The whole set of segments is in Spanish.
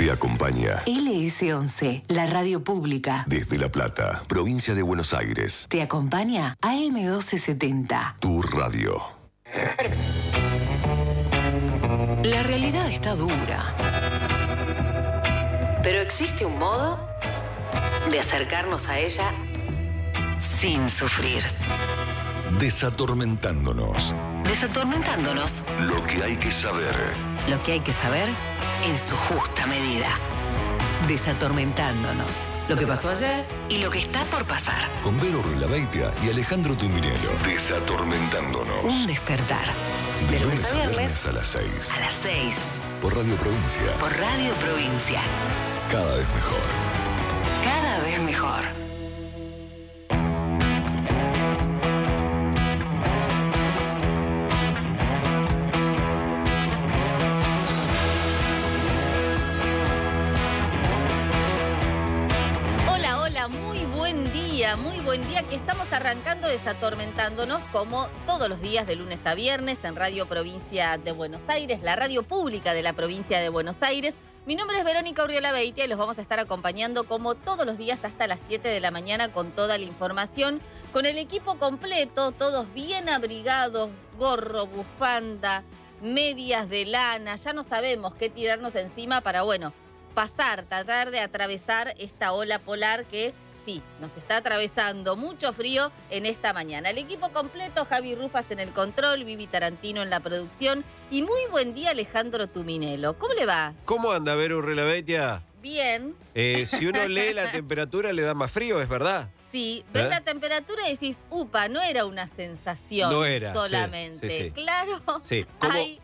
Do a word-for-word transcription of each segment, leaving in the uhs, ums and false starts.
te acompaña. L S once, la radio pública. Desde La Plata, provincia de Buenos Aires. Te acompaña A M doce setenta. Tu radio. La realidad está dura. Pero existe un modo de acercarnos a ella sin sufrir. Desatormentándonos. Desatormentándonos. Lo que hay que saber. Lo que hay que saber en su justa medida. Desatormentándonos. Lo que pasó ayer y lo que está por pasar. Con Vero Ruelabeitia y Alejandro Tuminelo. Desatormentándonos. Un despertar. De, De lunes lunes a a viernes viernes a las seis. a las seis. Por Radio Provincia. Por Radio Provincia. Cada vez mejor. Cada vez mejor. Hola, hola, muy buen día, muy buen día, que estamos arrancando Desatormentándonos como todos los días de lunes a viernes en Radio Provincia de Buenos Aires, la radio pública de la provincia de Buenos Aires. Mi nombre es Verónica Urriolabeitia y los vamos a estar acompañando como todos los días hasta las siete de la mañana con toda la información, con el equipo completo, todos bien abrigados, gorro, bufanda, medias de lana, ya no sabemos qué tirarnos encima para, bueno, pasar, tratar de atravesar esta ola polar que sí, nos está atravesando mucho frío en esta mañana. El equipo completo, Javi Rufas en el control, Vivi Tarantino en la producción y muy buen día Alejandro Tuminelo. ¿Cómo le va? ¿Cómo anda, Vero Ruelabeitia? Bien. Eh, si uno lee la temperatura le da más frío, ¿es verdad? Sí, ves ¿Eh? la temperatura y decís, upa, no era una sensación No era, sí, solamente. sí, sí. Claro, Sí. ¿Cómo? hay,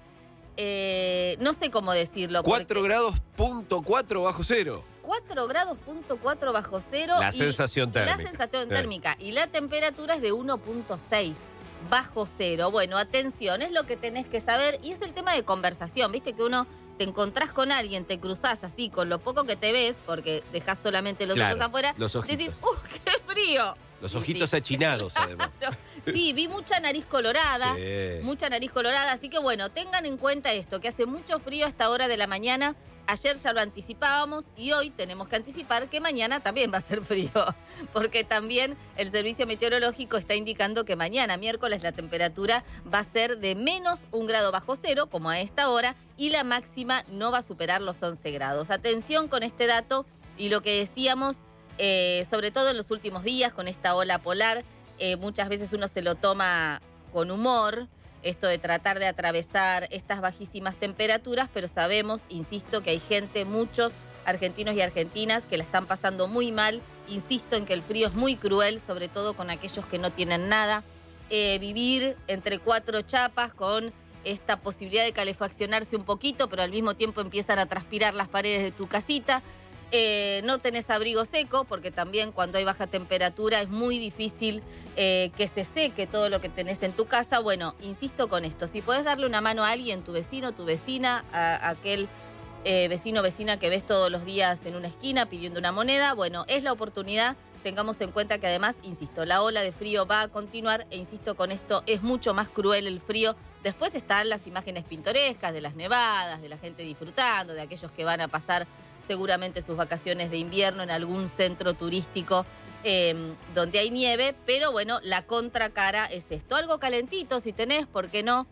eh, no sé cómo decirlo. cuatro porque- grados punto cuatro bajo cero. cuatro grados punto cuatro bajo cero. La y sensación térmica. La sensación Eh. térmica. Y la temperatura es de uno punto seis bajo cero. Bueno, atención, es lo que tenés que saber. Y es el tema de conversación. Viste que uno te encontrás con alguien, te cruzás así con lo poco que te ves, porque dejás solamente los Claro, ojos afuera. los ojitos. Decís, ¡uh, qué frío! Los Y ojitos sí. achinados, además. Claro. Sí, vi mucha nariz colorada. Sí. Mucha nariz colorada, así que bueno, tengan en cuenta esto, que hace mucho frío a esta hora de la mañana. Ayer ya lo anticipábamos y hoy tenemos que anticipar que mañana también va a ser frío, porque también el servicio meteorológico está indicando que mañana, miércoles, la temperatura va a ser de menos un grado bajo cero, como a esta hora, y la máxima no va a superar los once grados. Atención con este dato y lo que decíamos, eh, sobre todo en los últimos días, con esta ola polar, eh, muchas veces uno se lo toma con humor, esto de tratar de atravesar estas bajísimas temperaturas, pero sabemos, insisto, que hay gente, muchos argentinos y argentinas que la están pasando muy mal. Insisto en que el frío es muy cruel, sobre todo con aquellos que no tienen nada. Eh, vivir entre cuatro chapas con esta posibilidad de calefaccionarse un poquito, pero al mismo tiempo empiezan a transpirar las paredes de tu casita. Eh, no tenés abrigo seco, porque también cuando hay baja temperatura es muy difícil eh, que se seque todo lo que tenés en tu casa. Bueno, insisto con esto, si podés darle una mano a alguien, tu vecino, tu vecina, a, a aquel eh, vecino o vecina que ves todos los días en una esquina pidiendo una moneda, bueno, es la oportunidad. Tengamos en cuenta que además, insisto, la ola de frío va a continuar e insisto con esto, es mucho más cruel el frío. Después están las imágenes pintorescas de las nevadas, de la gente disfrutando, de aquellos que van a pasar seguramente sus vacaciones de invierno en algún centro turístico eh, donde hay nieve, pero bueno, la contracara es esto. Algo calentito si tenés, ¿por qué no?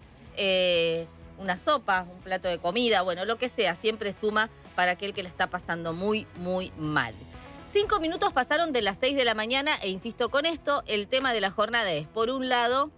Eh, una sopa, un plato de comida, bueno, lo que sea, siempre suma para aquel que la está pasando muy, muy mal. Cinco minutos pasaron de las seis de la mañana e insisto con esto, el tema de la jornada es, por un lado,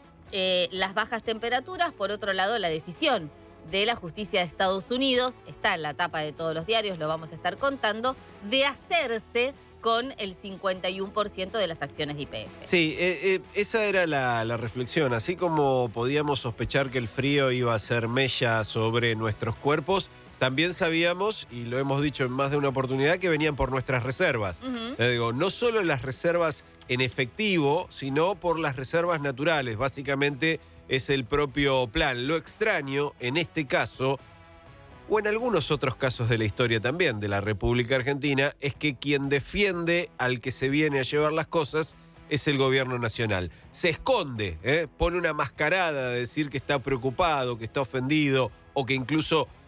eh, las bajas temperaturas, por otro lado, la decisión de la justicia de Estados Unidos, está en la tapa de todos los diarios, lo vamos a estar contando, de hacerse con el cincuenta y uno por ciento de las acciones de Y P F. Sí, eh, eh, esa era la, la reflexión. Así como podíamos sospechar que el frío iba a ser mella sobre nuestros cuerpos, también sabíamos, y lo hemos dicho en más de una oportunidad, que venían por nuestras reservas. Uh-huh. Le digo, no solo las reservas en efectivo, sino por las reservas naturales. Básicamente es el propio plan. Lo extraño, en este caso, o en algunos otros casos de la historia también de la República Argentina, es que quien defiende al que se viene a llevar las cosas es el gobierno nacional. Se esconde, ¿eh? Pone una mascarada de decir que está preocupado, que está ofendido, o que incluso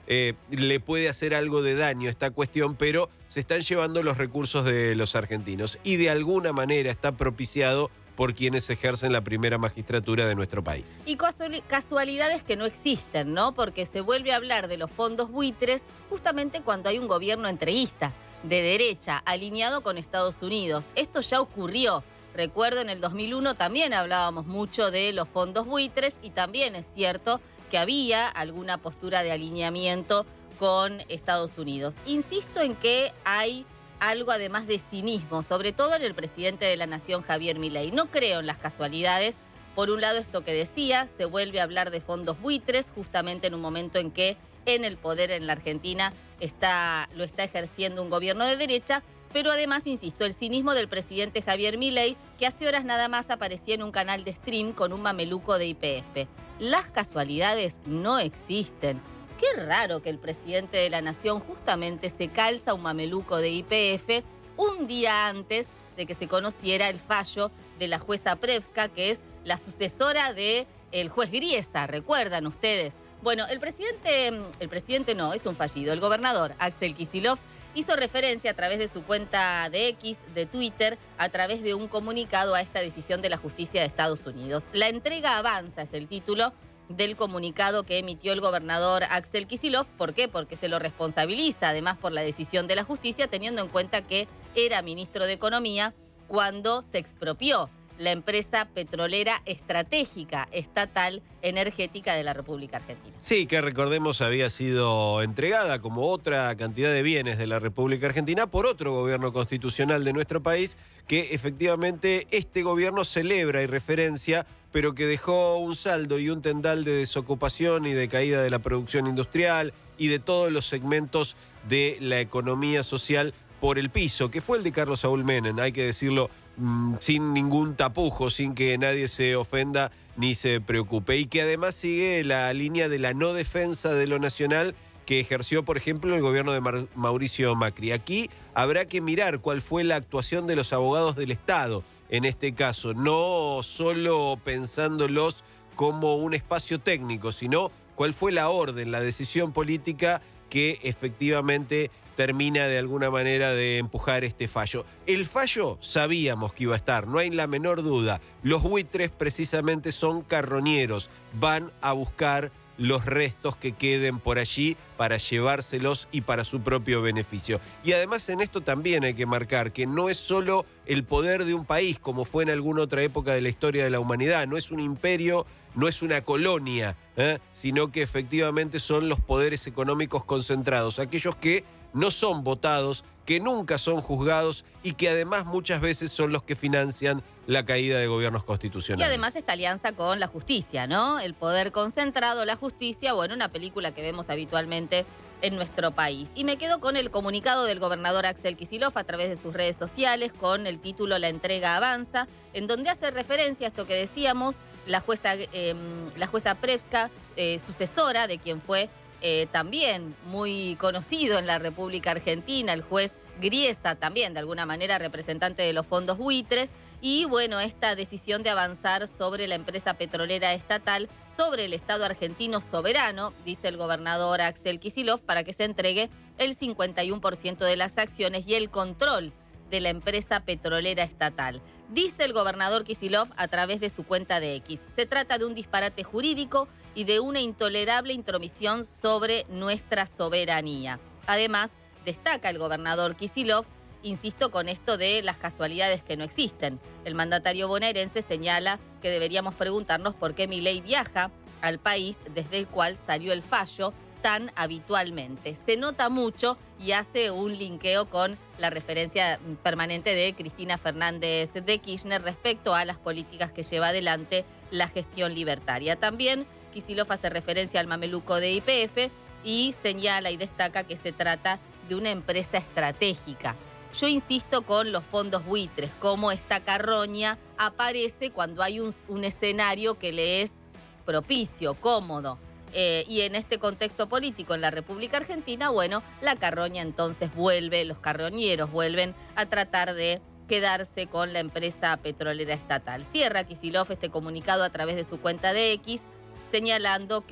eh, le puede hacer algo de daño a esta cuestión, pero se están llevando los recursos de los argentinos y de alguna manera está propiciado por quienes ejercen la primera magistratura de nuestro país. Y casualidades que no existen, ¿no? Porque se vuelve a hablar de los fondos buitres justamente cuando hay un gobierno entreguista, de derecha, alineado con Estados Unidos. Esto ya ocurrió. Recuerdo en el dos mil uno también hablábamos mucho de los fondos buitres y también es cierto que había alguna postura de alineamiento con Estados Unidos. Insisto en que hay algo además de cinismo, sobre todo en el presidente de la Nación, Javier Milei. No creo en las casualidades. Por un lado, esto que decía, se vuelve a hablar de fondos buitres, justamente en un momento en que en el poder en la Argentina está, lo está ejerciendo un gobierno de derecha, pero además, insisto, el cinismo del presidente Javier Milei, que hace horas nada más aparecía en un canal de stream con un mameluco de Y P F. Las casualidades no existen. Qué raro que el presidente de la Nación justamente se calza un mameluco de Y P F un día antes de que se conociera el fallo de la jueza Prevska, que es la sucesora del juez Griesa, ¿recuerdan ustedes? Bueno, el presidente, el presidente no, es un fallido, el gobernador Axel Kicillof hizo referencia a través de su cuenta de X, de Twitter, a través de un comunicado a esta decisión de la justicia de Estados Unidos. La entrega avanza es el título del comunicado que emitió el gobernador Axel Kicillof. ¿Por qué? Porque se lo responsabiliza además por la decisión de la justicia, teniendo en cuenta que era ministro de Economía cuando se expropió la empresa petrolera estratégica estatal energética de la República Argentina. Sí, que recordemos había sido entregada como otra cantidad de bienes de la República Argentina por otro gobierno constitucional de nuestro país, que efectivamente este gobierno celebra y referencia, pero que dejó un saldo y un tendal de desocupación y de caída de la producción industrial y de todos los segmentos de la economía social por el piso, que fue el de Carlos Saúl Menem, hay que decirlo mmm, sin ningún tapujo, sin que nadie se ofenda ni se preocupe, y que además sigue la línea de la no defensa de lo nacional que ejerció, por ejemplo, el gobierno de Mar- Mauricio Macri. Aquí habrá que mirar cuál fue la actuación de los abogados del Estado, en este caso, no solo pensándolos como un espacio técnico, sino cuál fue la orden, la decisión política que efectivamente termina de alguna manera de empujar este fallo. El fallo sabíamos que iba a estar, no hay la menor duda. Los buitres precisamente son carroñeros, van a buscar los restos que queden por allí para llevárselos y para su propio beneficio. Y además en esto también hay que marcar que no es solo el poder de un país, como fue en alguna otra época de la historia de la humanidad, no es un imperio, no es una colonia, ¿eh? sino que efectivamente son los poderes económicos concentrados, aquellos que no son votados, que nunca son juzgados y que además muchas veces son los que financian la caída de gobiernos constitucionales. Y además esta alianza con la justicia, ¿no? El poder concentrado, la justicia, bueno, una película que vemos habitualmente en nuestro país. Y me quedo con el comunicado del gobernador Axel Kicillof a través de sus redes sociales con el título La entrega avanza, en donde hace referencia a esto que decíamos, la jueza, eh, la jueza Prevska, eh, sucesora de quien fue Eh, también muy conocido en la República Argentina, el juez Griesa, también de alguna manera representante de los fondos buitres, y bueno, esta decisión de avanzar sobre la empresa petrolera estatal, sobre el Estado argentino soberano, dice el gobernador Axel Kicillof, para que se entregue el cincuenta y uno por ciento de las acciones y el control de la empresa petrolera estatal. Dice el gobernador Kicillof a través de su cuenta de X. Se trata de un disparate jurídico y de una intolerable intromisión sobre nuestra soberanía. Además, destaca el gobernador Kicillof, insisto con esto de las casualidades que no existen. El mandatario bonaerense señala que deberíamos preguntarnos por qué Milei viaja al país desde el cual salió el fallo tan habitualmente. Se nota mucho y hace un linkeo con la referencia permanente de Cristina Fernández de Kirchner respecto a las políticas que lleva adelante la gestión libertaria. También Kicillof hace referencia al mameluco de Y P F y señala y destaca que se trata de una empresa estratégica. Yo insisto con los fondos buitres, cómo esta carroña aparece cuando hay un, un escenario que le es propicio, cómodo. Eh, y en este contexto político en la República Argentina, bueno, la carroña entonces vuelve, los carroñeros vuelven a tratar de quedarse con la empresa petrolera estatal. Cierra Kicillof este comunicado a través de su cuenta de X, señalando que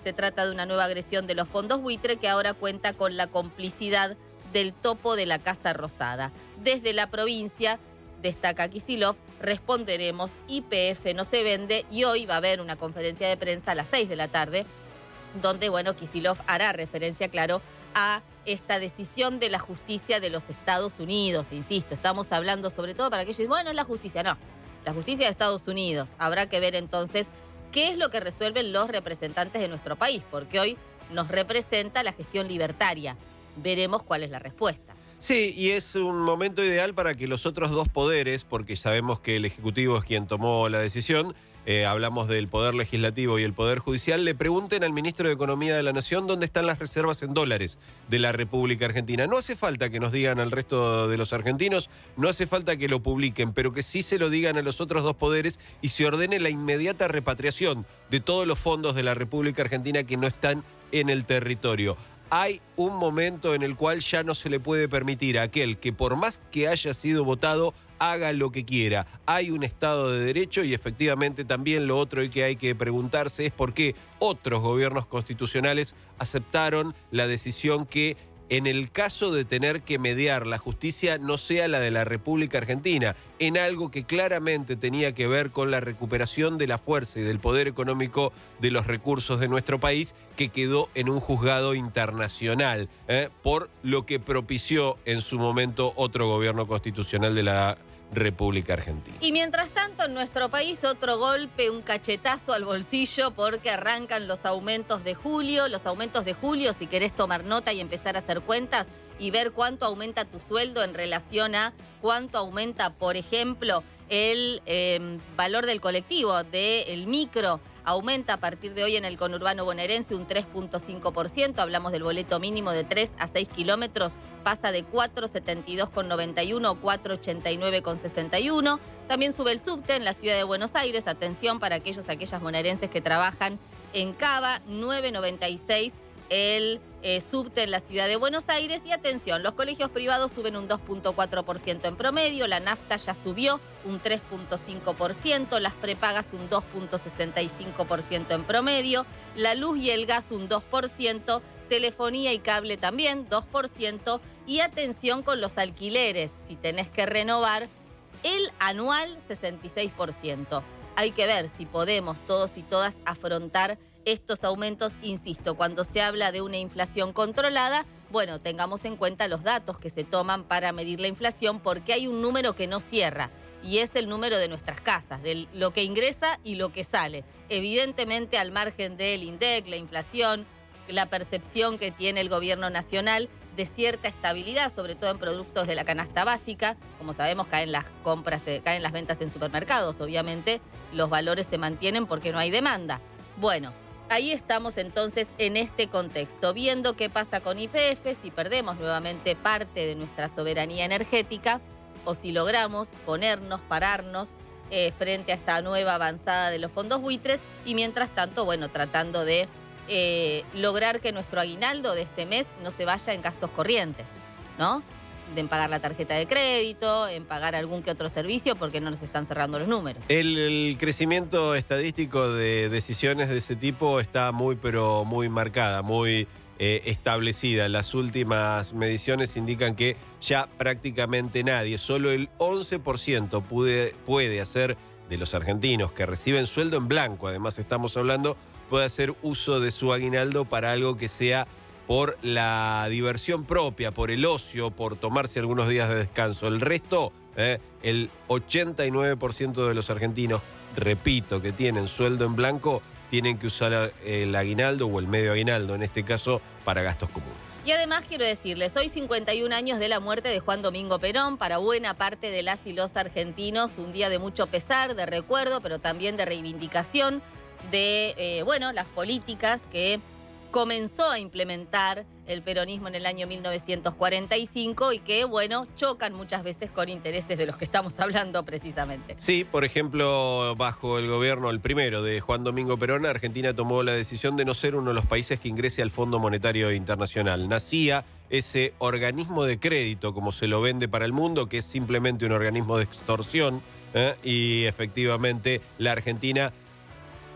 Se trata de una nueva agresión de los fondos buitre que ahora cuenta con la complicidad del topo de la Casa Rosada. Desde la provincia, destaca Kicillof, responderemos, Y P F no se vende, y hoy va a haber una conferencia de prensa a las seis de la tarde, donde, bueno, Kicillof hará referencia, claro, a esta decisión de la justicia de los Estados Unidos. Insisto, estamos hablando sobre todo para aquellos que dicen, bueno, es la justicia. No, la justicia de Estados Unidos. Habrá que ver entonces qué es lo que resuelven los representantes de nuestro país, porque hoy nos representa la gestión libertaria. Veremos cuál es la respuesta. Sí, y es un momento ideal para que los otros dos poderes, porque sabemos que el Ejecutivo es quien tomó la decisión, eh, hablamos del Poder Legislativo y el Poder Judicial, le pregunten al Ministro de Economía de la Nación dónde están las reservas en dólares de la República Argentina. No hace falta que nos digan al resto de los argentinos, no hace falta que lo publiquen, pero que sí se lo digan a los otros dos poderes y se ordene la inmediata repatriación de todos los fondos de la República Argentina que no están en el territorio. Hay un momento en el cual ya no se le puede permitir a aquel que por más que haya sido votado, haga lo que quiera. Hay un Estado de Derecho y efectivamente también lo otro que hay que preguntarse es por qué otros gobiernos constitucionales aceptaron la decisión que en el caso de tener que mediar la justicia no sea la de la República Argentina, en algo que claramente tenía que ver con la recuperación de la fuerza y del poder económico de los recursos de nuestro país, que quedó en un juzgado internacional, ¿eh? por lo que propició en su momento otro gobierno constitucional de la República Argentina. Y mientras tanto, en nuestro país, otro golpe, un cachetazo al bolsillo, porque arrancan los aumentos de julio. Los aumentos de julio, si querés tomar nota y empezar a hacer cuentas y ver cuánto aumenta tu sueldo en relación a cuánto aumenta, por ejemplo, el eh, valor del colectivo, del micro. Aumenta a partir de hoy en el conurbano bonaerense un tres punto cinco por ciento. Hablamos del boleto mínimo de tres a seis kilómetros. Pasa de cuatro setenta y dos con noventa y uno a cuatro ochenta y nueve con sesenta y uno. También sube el subte en la ciudad de Buenos Aires. Atención para aquellos, aquellas bonaerenses que trabajan en Cava, nueve noventa y seis el eh, subte en la ciudad de Buenos Aires. Y atención, los colegios privados suben un dos punto cuatro por ciento en promedio, la nafta ya subió un tres punto cinco por ciento, las prepagas un dos punto sesenta y cinco por ciento en promedio, la luz y el gas un dos por ciento, telefonía y cable también dos por ciento. Y atención con los alquileres, si tenés que renovar, el anual sesenta y seis por ciento. Hay que ver si podemos todos y todas afrontar estos aumentos. Insisto, cuando se habla de una inflación controlada, bueno, tengamos en cuenta los datos que se toman para medir la inflación, porque hay un número que no cierra, y es el número de nuestras casas, de lo que ingresa y lo que sale. Evidentemente, al margen del INDEC, la inflación, la percepción que tiene el gobierno nacional de cierta estabilidad, sobre todo en productos de la canasta básica. Como sabemos, caen las compras, caen las ventas en supermercados. Obviamente, los valores se mantienen porque no hay demanda. Bueno, ahí estamos entonces en este contexto, viendo qué pasa con Y P F, si perdemos nuevamente parte de nuestra soberanía energética o si logramos ponernos, pararnos eh, frente a esta nueva avanzada de los fondos buitres, y mientras tanto, bueno, tratando de eh, lograr que nuestro aguinaldo de este mes no se vaya en gastos corrientes, ¿no? En pagar la tarjeta de crédito, en pagar algún que otro servicio, porque no nos están cerrando los números. El, el crecimiento estadístico de decisiones de ese tipo está muy, pero muy marcada, muy eh, establecida. Las últimas mediciones indican que ya prácticamente nadie, solo el once por ciento puede, puede hacer, de los argentinos que reciben sueldo en blanco, además estamos hablando, puede hacer uso de su aguinaldo para algo que sea por la diversión propia, por el ocio, por tomarse algunos días de descanso. El resto, eh, el ochenta y nueve por ciento de los argentinos, repito, que tienen sueldo en blanco, tienen que usar el aguinaldo o el medio aguinaldo, en este caso, para gastos comunes. Y además quiero decirles, hoy cincuenta y un años de la muerte de Juan Domingo Perón, para buena parte de las y los argentinos, un día de mucho pesar, de recuerdo, pero también de reivindicación de, eh, bueno, las políticas que comenzó a implementar el peronismo en el año mil novecientos cuarenta y cinco y que, bueno, chocan muchas veces con intereses de los que estamos hablando precisamente. Sí, por ejemplo, bajo el gobierno, el primero de Juan Domingo Perón, Argentina tomó la decisión de no ser uno de los países que ingrese al Fondo Monetario Internacional. Nacía ese organismo de crédito, como se lo vende para el mundo, que es simplemente un organismo de extorsión, ¿eh? Y efectivamente la Argentina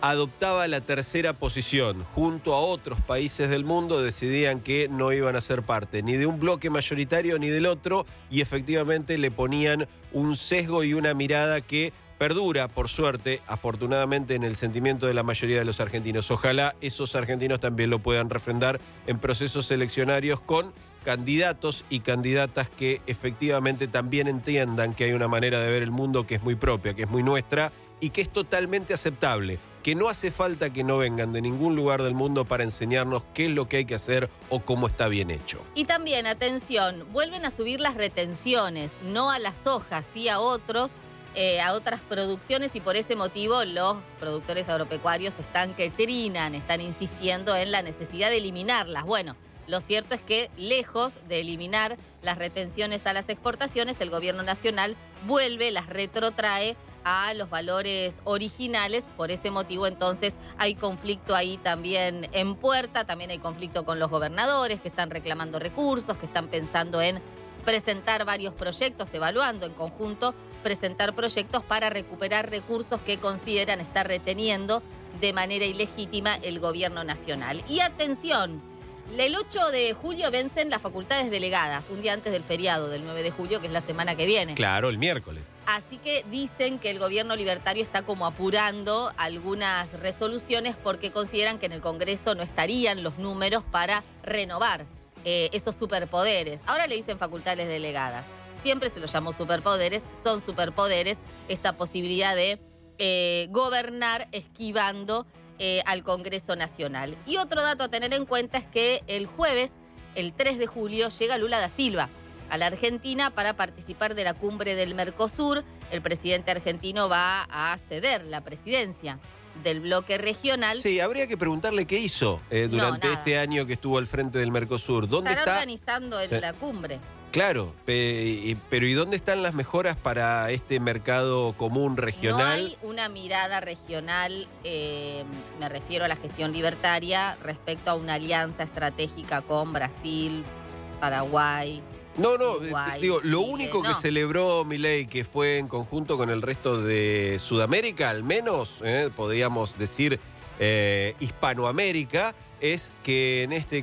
adoptaba la tercera posición. Junto a otros países del mundo decidían que no iban a ser parte ni de un bloque mayoritario ni del otro, y efectivamente le ponían un sesgo y una mirada que perdura, por suerte, afortunadamente, en el sentimiento de la mayoría de los argentinos. Ojalá esos argentinos también lo puedan refrendar en procesos eleccionarios con candidatos y candidatas que efectivamente también entiendan que hay una manera de ver el mundo que es muy propia, que es muy nuestra y que es totalmente aceptable, que no hace falta que no vengan de ningún lugar del mundo para enseñarnos qué es lo que hay que hacer o cómo está bien hecho. Y también, atención, vuelven a subir las retenciones, no a las hojas, sí a otros, eh, a otras producciones, y por ese motivo los productores agropecuarios están que trinan, están insistiendo en la necesidad de eliminarlas. Bueno, lo cierto es que, lejos de eliminar las retenciones a las exportaciones, el gobierno nacional vuelve, las retrotrae a los valores originales. Por ese motivo, entonces, hay conflicto ahí también en puerta. También hay conflicto con los gobernadores que están reclamando recursos, que están pensando en presentar varios proyectos, evaluando en conjunto, presentar proyectos para recuperar recursos que consideran estar reteniendo de manera ilegítima el gobierno nacional. Y atención, el ocho de julio vencen las facultades delegadas, un día antes del feriado del nueve de julio, que es la semana que viene. Claro, el miércoles. Así que dicen que el gobierno libertario está como apurando algunas resoluciones porque consideran que en el Congreso no estarían los números para renovar eh, esos superpoderes. Ahora le dicen facultades delegadas. Siempre se los llamó superpoderes, son superpoderes, esta posibilidad de eh, gobernar esquivando Eh, al Congreso Nacional. Y otro dato a tener en cuenta es que el jueves, el tres de julio, llega Lula da Silva a la Argentina para participar de la cumbre del Mercosur. El presidente argentino va a ceder la presidencia del bloque regional. Sí, habría que preguntarle qué hizo eh, durante no, este año que estuvo al frente del Mercosur. ¿Dónde Estará está organizando el, sí. la cumbre. Claro, pe pero ¿y dónde están las mejoras para este mercado común regional? No hay una mirada regional, eh, me refiero a la gestión libertaria, respecto a una alianza estratégica con Brasil, Paraguay. No, no, Uruguay, digo, lo Chile, único que no. celebró Milei, que fue en conjunto con el resto de Sudamérica, al menos, eh, podríamos decir eh, Hispanoamérica, es que en este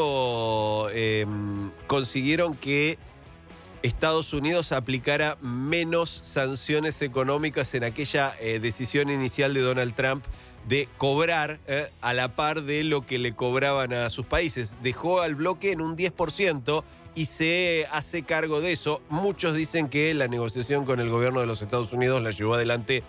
caso eh, consiguieron que Estados Unidos aplicara menos sanciones económicas en aquella eh, decisión inicial de Donald Trump de cobrar eh, a la par de lo que le cobraban a sus países. Dejó al bloque en un diez por ciento y se hace cargo de eso. Muchos dicen que la negociación con el gobierno de los Estados Unidos la llevó adelante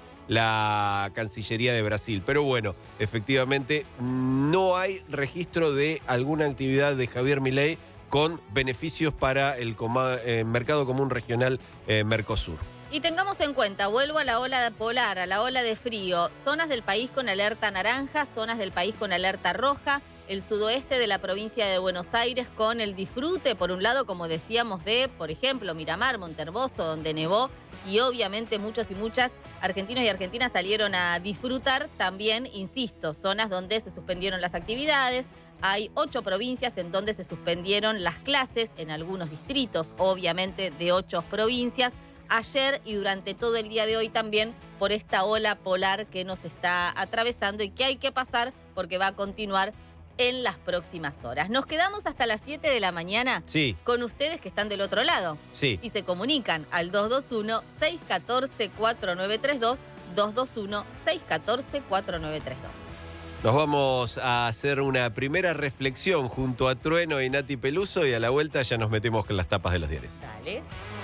la Cancillería de Brasil. Pero bueno, efectivamente no hay registro de alguna actividad de Javier Milei con beneficios para el eh, mercado común regional eh, Mercosur. Y tengamos en cuenta, vuelvo a la ola polar, a la ola de frío, zonas del país con alerta naranja, zonas del país con alerta roja, el sudoeste de la provincia de Buenos Aires con el disfrute, por un lado, como decíamos, de, por ejemplo, Miramar, Montermoso, donde nevó, y obviamente muchos y muchas argentinos y argentinas salieron a disfrutar. También, insisto, zonas donde se suspendieron las actividades. Hay ocho provincias en donde se suspendieron las clases, en algunos distritos, obviamente, de ocho provincias. Ayer y durante todo el día de hoy también por esta ola polar que nos está atravesando y que hay que pasar porque va a continuar en las próximas horas. Nos quedamos hasta las siete de la mañana sí. con ustedes que están del otro lado. Sí. Y se comunican al dos dos uno, seis uno cuatro, cuatro nueve tres dos, dos dos uno, seis uno cuatro, cuatro nueve tres dos. Nos vamos a hacer una primera reflexión junto a Trueno y Nati Peluso y a la vuelta ya nos metemos con las tapas de los diarios. Dale.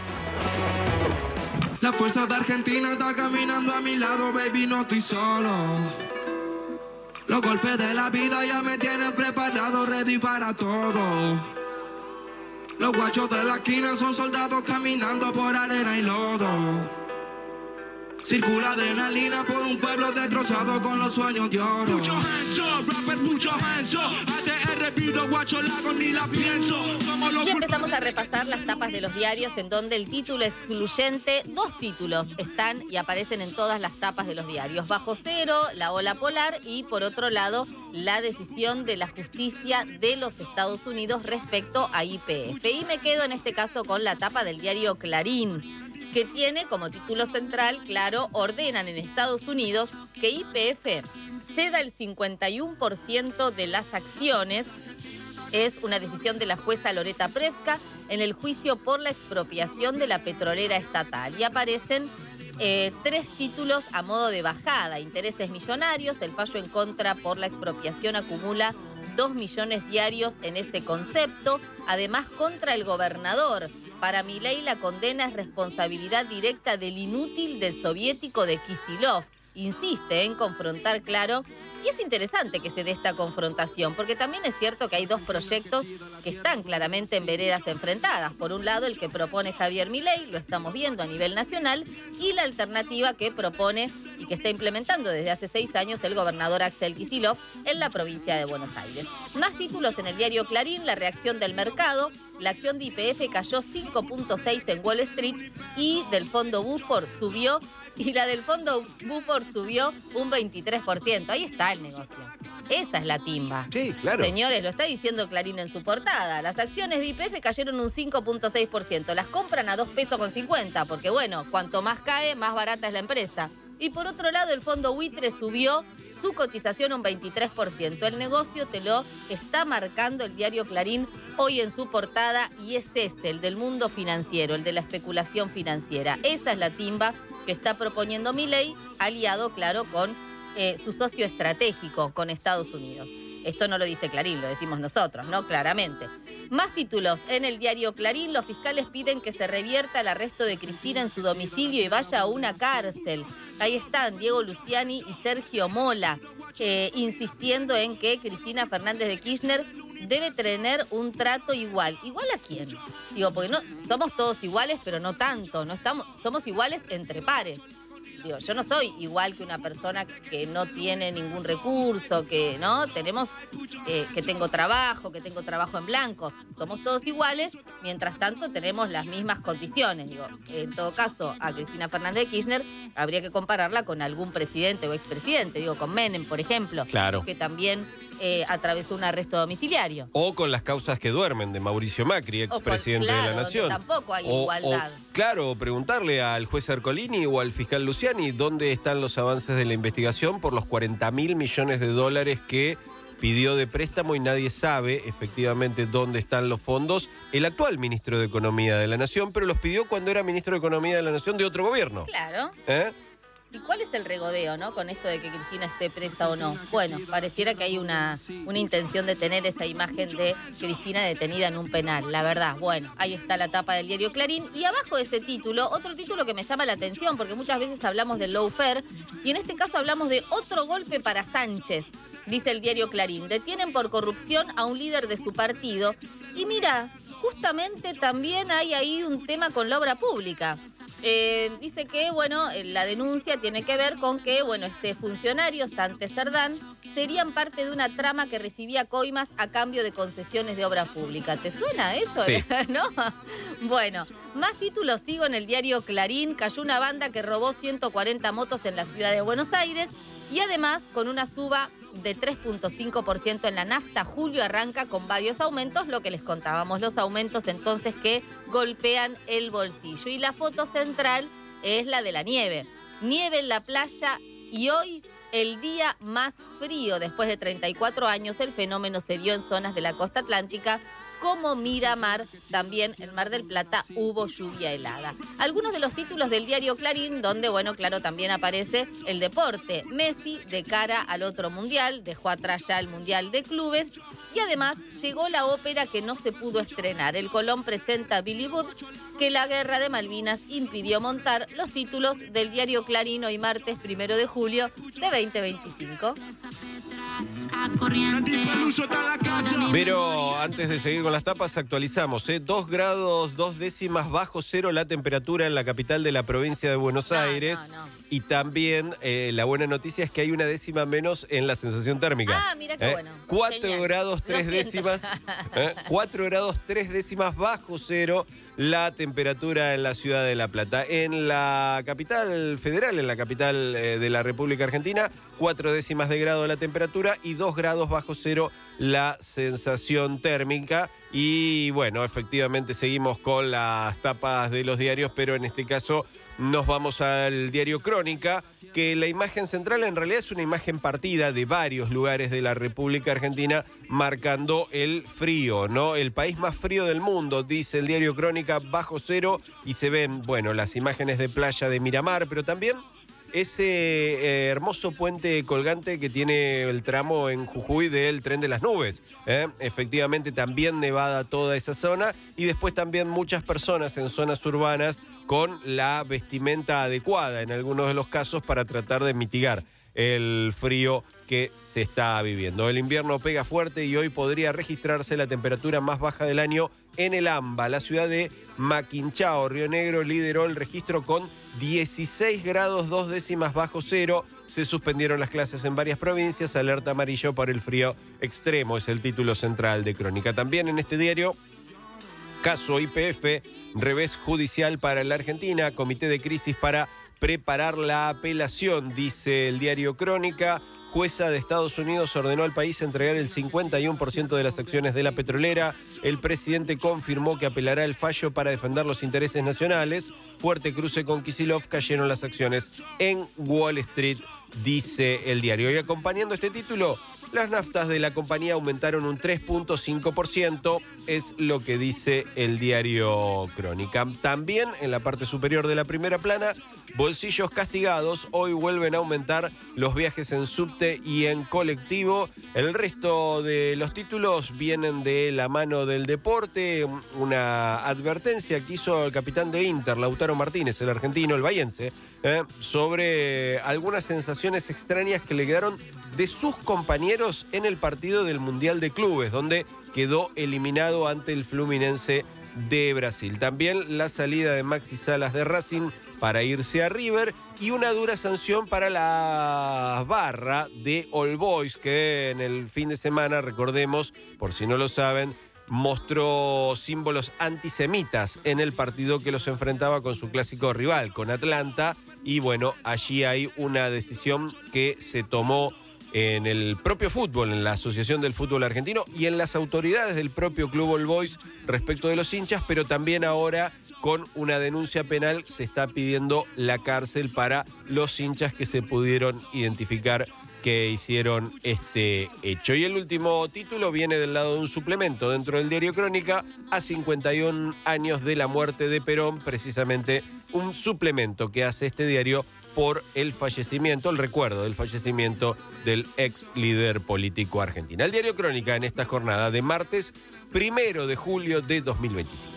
La fuerza de Argentina está caminando a mi lado, baby, no estoy solo. Los golpes de la vida ya me tienen preparado, ready para todo. Los guachos de la esquina son soldados caminando por arena y lodo. Circula adrenalina por un pueblo destrozado con los sueños de oro. Mucho hands rapper, mucho hands A T R pido guacho, la hago ni la pienso. Y empezamos a repasar las tapas de los diarios en donde el título excluyente, dos títulos están y aparecen en todas las tapas de los diarios. Bajo cero, la ola polar y por otro lado, la decisión de la justicia de los Estados Unidos respecto a Y P F. Y me quedo en este caso con la tapa del diario Clarín, que tiene como título central, claro, ordenan en Estados Unidos que Y P F ceda el cincuenta y uno por ciento de las acciones. Es una decisión de la jueza Loreta Preska en el juicio por la expropiación de la petrolera estatal. Y aparecen eh, tres títulos a modo de bajada. Intereses millonarios, el fallo en contra por la expropiación acumula dos millones diarios en ese concepto. Además, contra el gobernador. Para Milei la condena es responsabilidad directa del inútil del soviético de Kicillof. Insiste en confrontar, claro, y es interesante que se dé esta confrontación, porque también es cierto que hay dos proyectos que están claramente en veredas enfrentadas. Por un lado, el que propone Javier Milei, lo estamos viendo a nivel nacional, y la alternativa que propone y que está implementando desde hace seis años el gobernador Axel Kicillof en la provincia de Buenos Aires. Más títulos en el diario Clarín, la reacción del mercado. La acción de Y P F cayó cinco punto seis en Wall Street y del fondo Buford subió, y la del fondo Buford subió un veintitrés por ciento. Ahí está el negocio. Esa es la timba. Sí, claro. Señores, lo está diciendo Clarín en su portada. Las acciones de Y P F cayeron un cinco punto seis por ciento. Las compran a dos pesos con cincuenta, porque bueno, cuanto más cae, más barata es la empresa. Y por otro lado, el fondo buitre subió su cotización un veintitrés por ciento. El negocio te lo está marcando el diario Clarín hoy en su portada, y es ese, el del mundo financiero, el de la especulación financiera. Esa es la timba que está proponiendo Milei, aliado, claro, con eh, su socio estratégico, con Estados Unidos. Esto no lo dice Clarín, lo decimos nosotros, ¿no? Claramente. Más títulos en el diario Clarín. Los fiscales piden que se revierta el arresto de Cristina en su domicilio y vaya a una cárcel. Ahí están Diego Luciani y Sergio Mola, eh, insistiendo en que Cristina Fernández de Kirchner debe tener un trato igual. ¿Igual a quién? Digo, porque no somos todos iguales, pero no tanto. No estamos, somos iguales entre pares. Digo, yo no soy igual que una persona que no tiene ningún recurso, que no tenemos, eh, que tengo trabajo, que tengo trabajo en blanco. Somos todos iguales, mientras tanto tenemos las mismas condiciones. Digo, en todo caso, a Cristina Fernández de Kirchner habría que compararla con algún presidente o expresidente, digo, con Menem, por ejemplo, claro, que también eh, atravesó un arresto domiciliario. O con las causas que duermen de Mauricio Macri, expresidente claro, de la Nación. Tampoco hay o, igualdad. O, claro, preguntarle al juez Ercolini o al fiscal Luciani dónde están los avances de la investigación por los cuarenta mil millones de dólares que pidió de préstamo y nadie sabe efectivamente dónde están los fondos. El actual ministro de Economía de la Nación, pero los pidió cuando era ministro de Economía de la Nación de otro gobierno. Claro. ¿Eh? ¿Y cuál es el regodeo, no? Con esto de que Cristina esté presa o no. Bueno, pareciera que hay una, una intención de tener esa imagen de Cristina detenida en un penal. La verdad, bueno, ahí está la tapa del diario Clarín. Y abajo de ese título, otro título que me llama la atención, porque muchas veces hablamos del lawfare, y en este caso hablamos de otro golpe para Sánchez, dice el diario Clarín. Detienen por corrupción a un líder de su partido. Y mira, justamente también hay ahí un tema con la obra pública. Eh, dice que, bueno, la denuncia tiene que ver con que, bueno, este funcionario, Santé Cerdán, serían parte de una trama que recibía coimas a cambio de concesiones de obra pública. ¿Te suena eso? Sí. ¿No? Bueno, más títulos sigo en el diario Clarín. Cayó una banda que robó ciento cuarenta motos en la ciudad de Buenos Aires y además con una suba de tres punto cinco por ciento en la nafta. Julio arranca con varios aumentos, lo que les contábamos, los aumentos entonces que golpean el bolsillo. Y la foto central es la de la nieve. Nieve en la playa y hoy el día más frío después de treinta y cuatro años. El fenómeno se dio en zonas de la costa atlántica como Miramar. También en Mar del Plata hubo lluvia helada. Algunos de los títulos del diario Clarín, donde, bueno, claro, también aparece el deporte. Messi de cara al otro mundial, dejó atrás ya el mundial de clubes. Y además llegó la ópera que no se pudo estrenar. El Colón presenta Billy Budd, que la guerra de Malvinas impidió montar. Los títulos del diario Clarín hoy martes primero de julio de veinte veinticinco. Pero antes de seguir con las tapas, actualizamos, ¿eh? Dos grados, dos décimas bajo cero la temperatura en la capital de la provincia de Buenos No, Aires. no, no. Y también eh, la buena noticia es que hay una décima menos en la sensación térmica. Ah, mira qué ¿Eh? bueno. Cuatro Genial. grados, tres Lo siento. décimas. ¿eh? Cuatro grados, tres décimas bajo cero la temperatura en la ciudad de La Plata. En la capital federal, en la capital eh, de la República Argentina, cuatro décimas de grado la temperatura y dos grados bajo cero la sensación térmica. Y bueno, efectivamente seguimos con las tapas de los diarios, pero en este caso nos vamos al diario Crónica, que la imagen central en realidad es una imagen partida de varios lugares de la República Argentina marcando el frío, ¿no? El país más frío del mundo, dice el diario Crónica, bajo cero, y se ven, bueno, las imágenes de playa de Miramar, pero también ese eh, hermoso puente colgante que tiene el tramo en Jujuy del Tren de las Nubes. ¿eh? Efectivamente, también nevada toda esa zona, y después también muchas personas en zonas urbanas con la vestimenta adecuada en algunos de los casos para tratar de mitigar el frío que se está viviendo. El invierno pega fuerte y hoy podría registrarse la temperatura más baja del año en el AMBA. La ciudad de Maquinchao, Río Negro, lideró el registro con dieciséis grados dos décimas bajo cero. Se suspendieron las clases en varias provincias. Alerta amarillo por el frío extremo, es el título central de Crónica. También en este diario, caso Y P F, revés judicial para la Argentina, comité de crisis para preparar la apelación, dice el diario Crónica. Jueza de Estados Unidos ordenó al país entregar el cincuenta y uno por ciento de las acciones de la petrolera. El presidente confirmó que apelará el fallo para defender los intereses nacionales. Fuerte cruce con Kicillof, cayeron las acciones en Wall Street, dice el diario. Y acompañando este título, las naftas de la compañía aumentaron un tres punto cinco por ciento, es lo que dice el diario Crónica. También en la parte superior de la primera plana, bolsillos castigados, hoy vuelven a aumentar los viajes en subte y en colectivo. El resto de los títulos vienen de la mano del deporte, una advertencia que hizo el capitán de Inter, Lautaro Martínez, el argentino, el bahiense, eh, sobre algunas sensaciones extrañas que le quedaron de sus compañeros en el partido del Mundial de Clubes, donde quedó eliminado ante el Fluminense de Brasil. También la salida de Maxi Salas de Racing para irse a River y una dura sanción para la barra de All Boys, que en el fin de semana, recordemos, por si no lo saben, mostró símbolos antisemitas en el partido que los enfrentaba con su clásico rival, con Atlanta. Y bueno, allí hay una decisión que se tomó en el propio fútbol, en la Asociación del Fútbol Argentino y en las autoridades del propio Club All Boys respecto de los hinchas, pero también ahora con una denuncia penal se está pidiendo la cárcel para los hinchas que se pudieron identificar que hicieron este hecho. Y el último título viene del lado de un suplemento dentro del diario Crónica, a cincuenta y un años de la muerte de Perón, precisamente un suplemento que hace este diario por el fallecimiento, el recuerdo del fallecimiento del ex líder político argentino. El diario Crónica en esta jornada de martes primero de julio de dos mil veinticinco.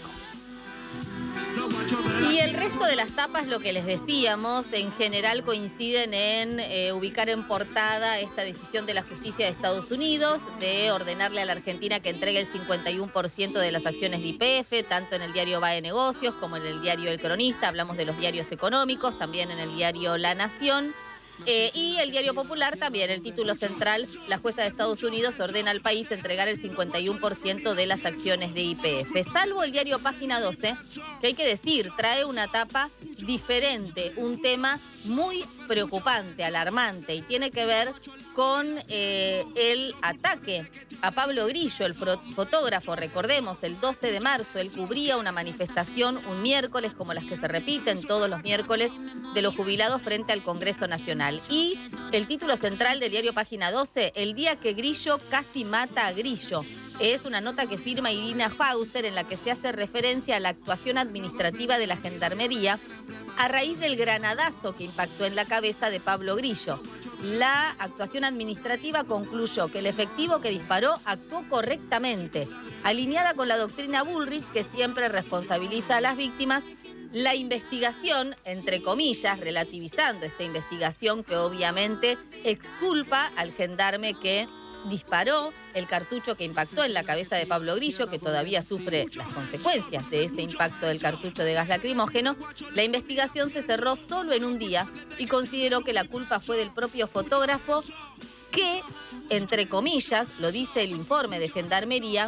Y el resto de las tapas, lo que les decíamos, en general coinciden en eh, ubicar en portada esta decisión de la justicia de Estados Unidos de ordenarle a la Argentina que entregue el cincuenta y uno por ciento de las acciones de Y P F, tanto en el diario Va de Negocios como en el diario El Cronista. Hablamos de los diarios económicos, también en el diario La Nación. Eh, y el diario Popular también, el título central, la jueza de Estados Unidos ordena al país entregar el cincuenta y uno por ciento de las acciones de Y P F. Salvo el diario Página doce, que hay que decir, trae una tapa diferente, un tema muy preocupante, alarmante, y tiene que ver con eh, el ataque a Pablo Grillo, el fotógrafo. Recordemos, el doce de marzo, él cubría una manifestación un miércoles, como las que se repiten todos los miércoles, de los jubilados frente al Congreso Nacional. Y el título central del diario Página doce, el día que Grillo casi mata a Grillo. Es una nota que firma Irina Hauser en la que se hace referencia a la actuación administrativa de la Gendarmería a raíz del granadazo que impactó en la cabeza de Pablo Grillo. La actuación administrativa concluyó que el efectivo que disparó actuó correctamente, alineada con la doctrina Bullrich, que siempre responsabiliza a las víctimas. La investigación, entre comillas, relativizando esta investigación que obviamente exculpa al gendarme que disparó el cartucho que impactó en la cabeza de Pablo Grillo, que todavía sufre las consecuencias de ese impacto del cartucho de gas lacrimógeno. La investigación se cerró solo en un día y consideró que la culpa fue del propio fotógrafo que, entre comillas, lo dice el informe de Gendarmería,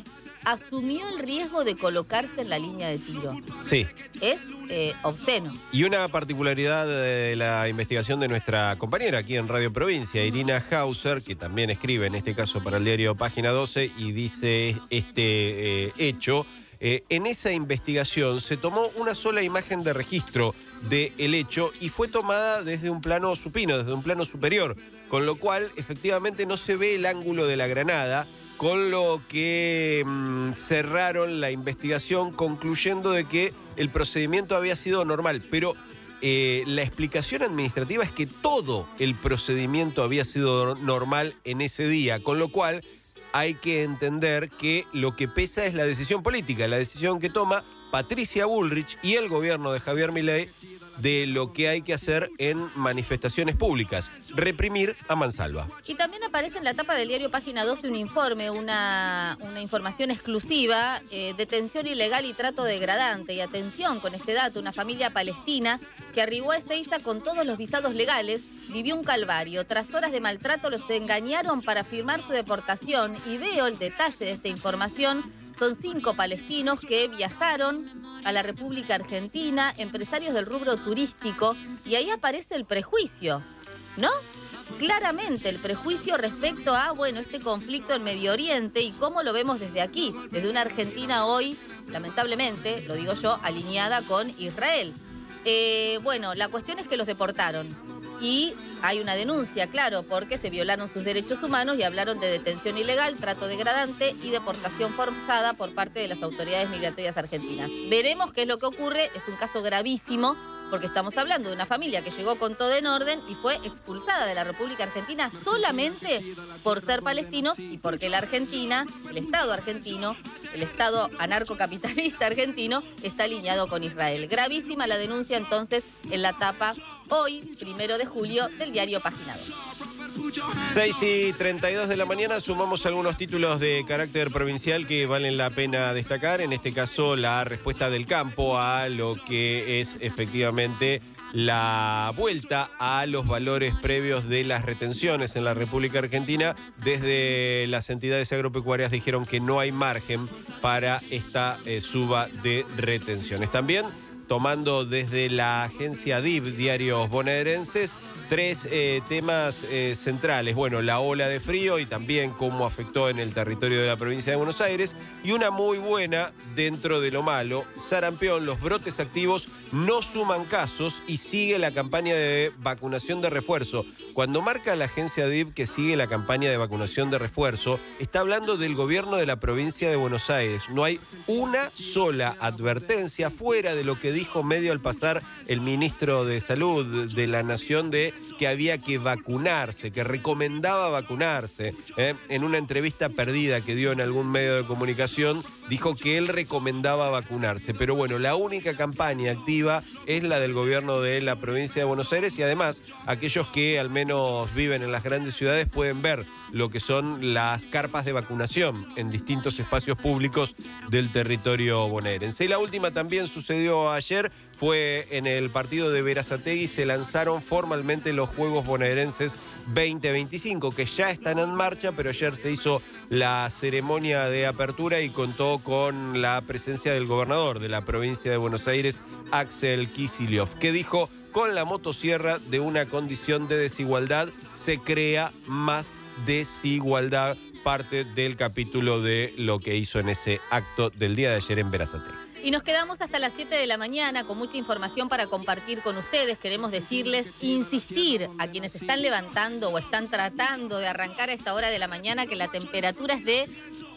asumió el riesgo de colocarse en la línea de tiro. Sí. Es eh, obsceno. Y una particularidad de la investigación de nuestra compañera aquí en Radio Provincia, Irina Hauser, que también escribe en este caso para el diario Página doce y dice este eh, hecho. Eh, en esa investigación se tomó una sola imagen de registro del hecho y fue tomada desde un plano supino, desde un plano superior, con lo cual efectivamente no se ve el ángulo de la granada, con lo que mmm, cerraron la investigación concluyendo de que el procedimiento había sido normal, pero eh, la explicación administrativa es que todo el procedimiento había sido normal en ese día, con lo cual hay que entender que lo que pesa es la decisión política, la decisión que toma Patricia Bullrich y el gobierno de Javier Milei de lo que hay que hacer en manifestaciones públicas, reprimir a mansalva. Y también aparece en la tapa del diario Página doce un informe, una, una información exclusiva, eh, detención ilegal y trato degradante. Y atención con este dato, una familia palestina que arribó a Ezeiza con todos los visados legales, vivió un calvario. Tras horas de maltrato los engañaron para firmar su deportación y veo el detalle de esta información. Son cinco palestinos que viajaron a la República Argentina, empresarios del rubro turístico, y ahí aparece el prejuicio, ¿no? Claramente el prejuicio respecto a, bueno, este conflicto en Medio Oriente y cómo lo vemos desde aquí, desde una Argentina hoy, lamentablemente, lo digo yo, alineada con Israel. Eh, bueno, la cuestión es que los deportaron. Y hay una denuncia, claro, porque se violaron sus derechos humanos y hablaron de detención ilegal, trato degradante y deportación forzada por parte de las autoridades migratorias argentinas. Veremos qué es lo que ocurre, es un caso gravísimo, porque estamos hablando de una familia que llegó con todo en orden y fue expulsada de la República Argentina solamente por ser palestinos y porque la Argentina, el Estado argentino, el Estado anarcocapitalista argentino, está alineado con Israel. Gravísima la denuncia entonces en la tapa hoy, primero de julio, del diario Página doce. seis y treinta y dos de la mañana, sumamos algunos títulos de carácter provincial que valen la pena destacar. En este caso, la respuesta del campo a lo que es efectivamente la vuelta a los valores previos de las retenciones en la República Argentina. Desde las entidades agropecuarias dijeron que no hay margen para esta eh, suba de retenciones. También tomando desde la agencia D I V, Diarios Bonaerenses, tres eh, temas eh, centrales. Bueno, la ola de frío y también cómo afectó en el territorio de la provincia de Buenos Aires. Y una muy buena dentro de lo malo, sarampión, los brotes activos no suman casos y sigue la campaña de vacunación de refuerzo. Cuando marca la agencia D I V que sigue la campaña de vacunación de refuerzo, está hablando del gobierno de la provincia de Buenos Aires. No hay una sola advertencia fuera de lo que dijo medio al pasar el ministro de Salud de la Nación de que había que vacunarse, que recomendaba vacunarse. ¿eh? En una entrevista perdida que dio en algún medio de comunicación, dijo que él recomendaba vacunarse. Pero bueno, la única campaña activa es la del gobierno de la provincia de Buenos Aires y además aquellos que al menos viven en las grandes ciudades pueden ver lo que son las carpas de vacunación en distintos espacios públicos del territorio bonaerense. Y la última también sucedió ayer, fue en el partido de Berazategui, se lanzaron formalmente los Juegos Bonaerenses veinte veinticinco, que ya están en marcha, pero ayer se hizo la ceremonia de apertura y contó con la presencia del gobernador de la provincia de Buenos Aires, Axel Kicillof, que dijo: con la motosierra de una condición de desigualdad se crea más desigualdad, parte del capítulo de lo que hizo en ese acto del día de ayer en Berazategui. Y nos quedamos hasta las siete de la mañana con mucha información para compartir con ustedes. Queremos decirles, insistir a quienes están levantando o están tratando de arrancar a esta hora de la mañana que la temperatura es de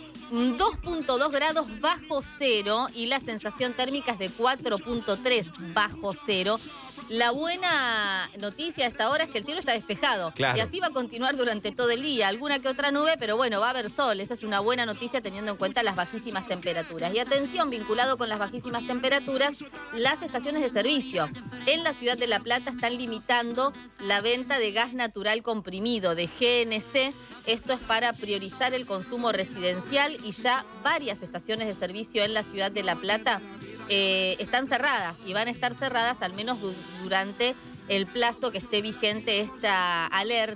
dos punto dos grados bajo cero y la sensación térmica es de cuatro punto tres bajo cero. La buena noticia a esta hora es que el cielo está despejado. Claro. Y así va a continuar durante todo el día. Alguna que otra nube, pero bueno, va a haber sol. Esa es una buena noticia teniendo en cuenta las bajísimas temperaturas. Y atención, vinculado con las bajísimas temperaturas, las estaciones de servicio en la ciudad de La Plata están limitando la venta de gas natural comprimido, de G N C. Esto es para priorizar el consumo residencial y ya varias estaciones de servicio en la ciudad de La Plata eh, están cerradas y van a estar cerradas al menos du- durante el plazo que esté vigente esta alerta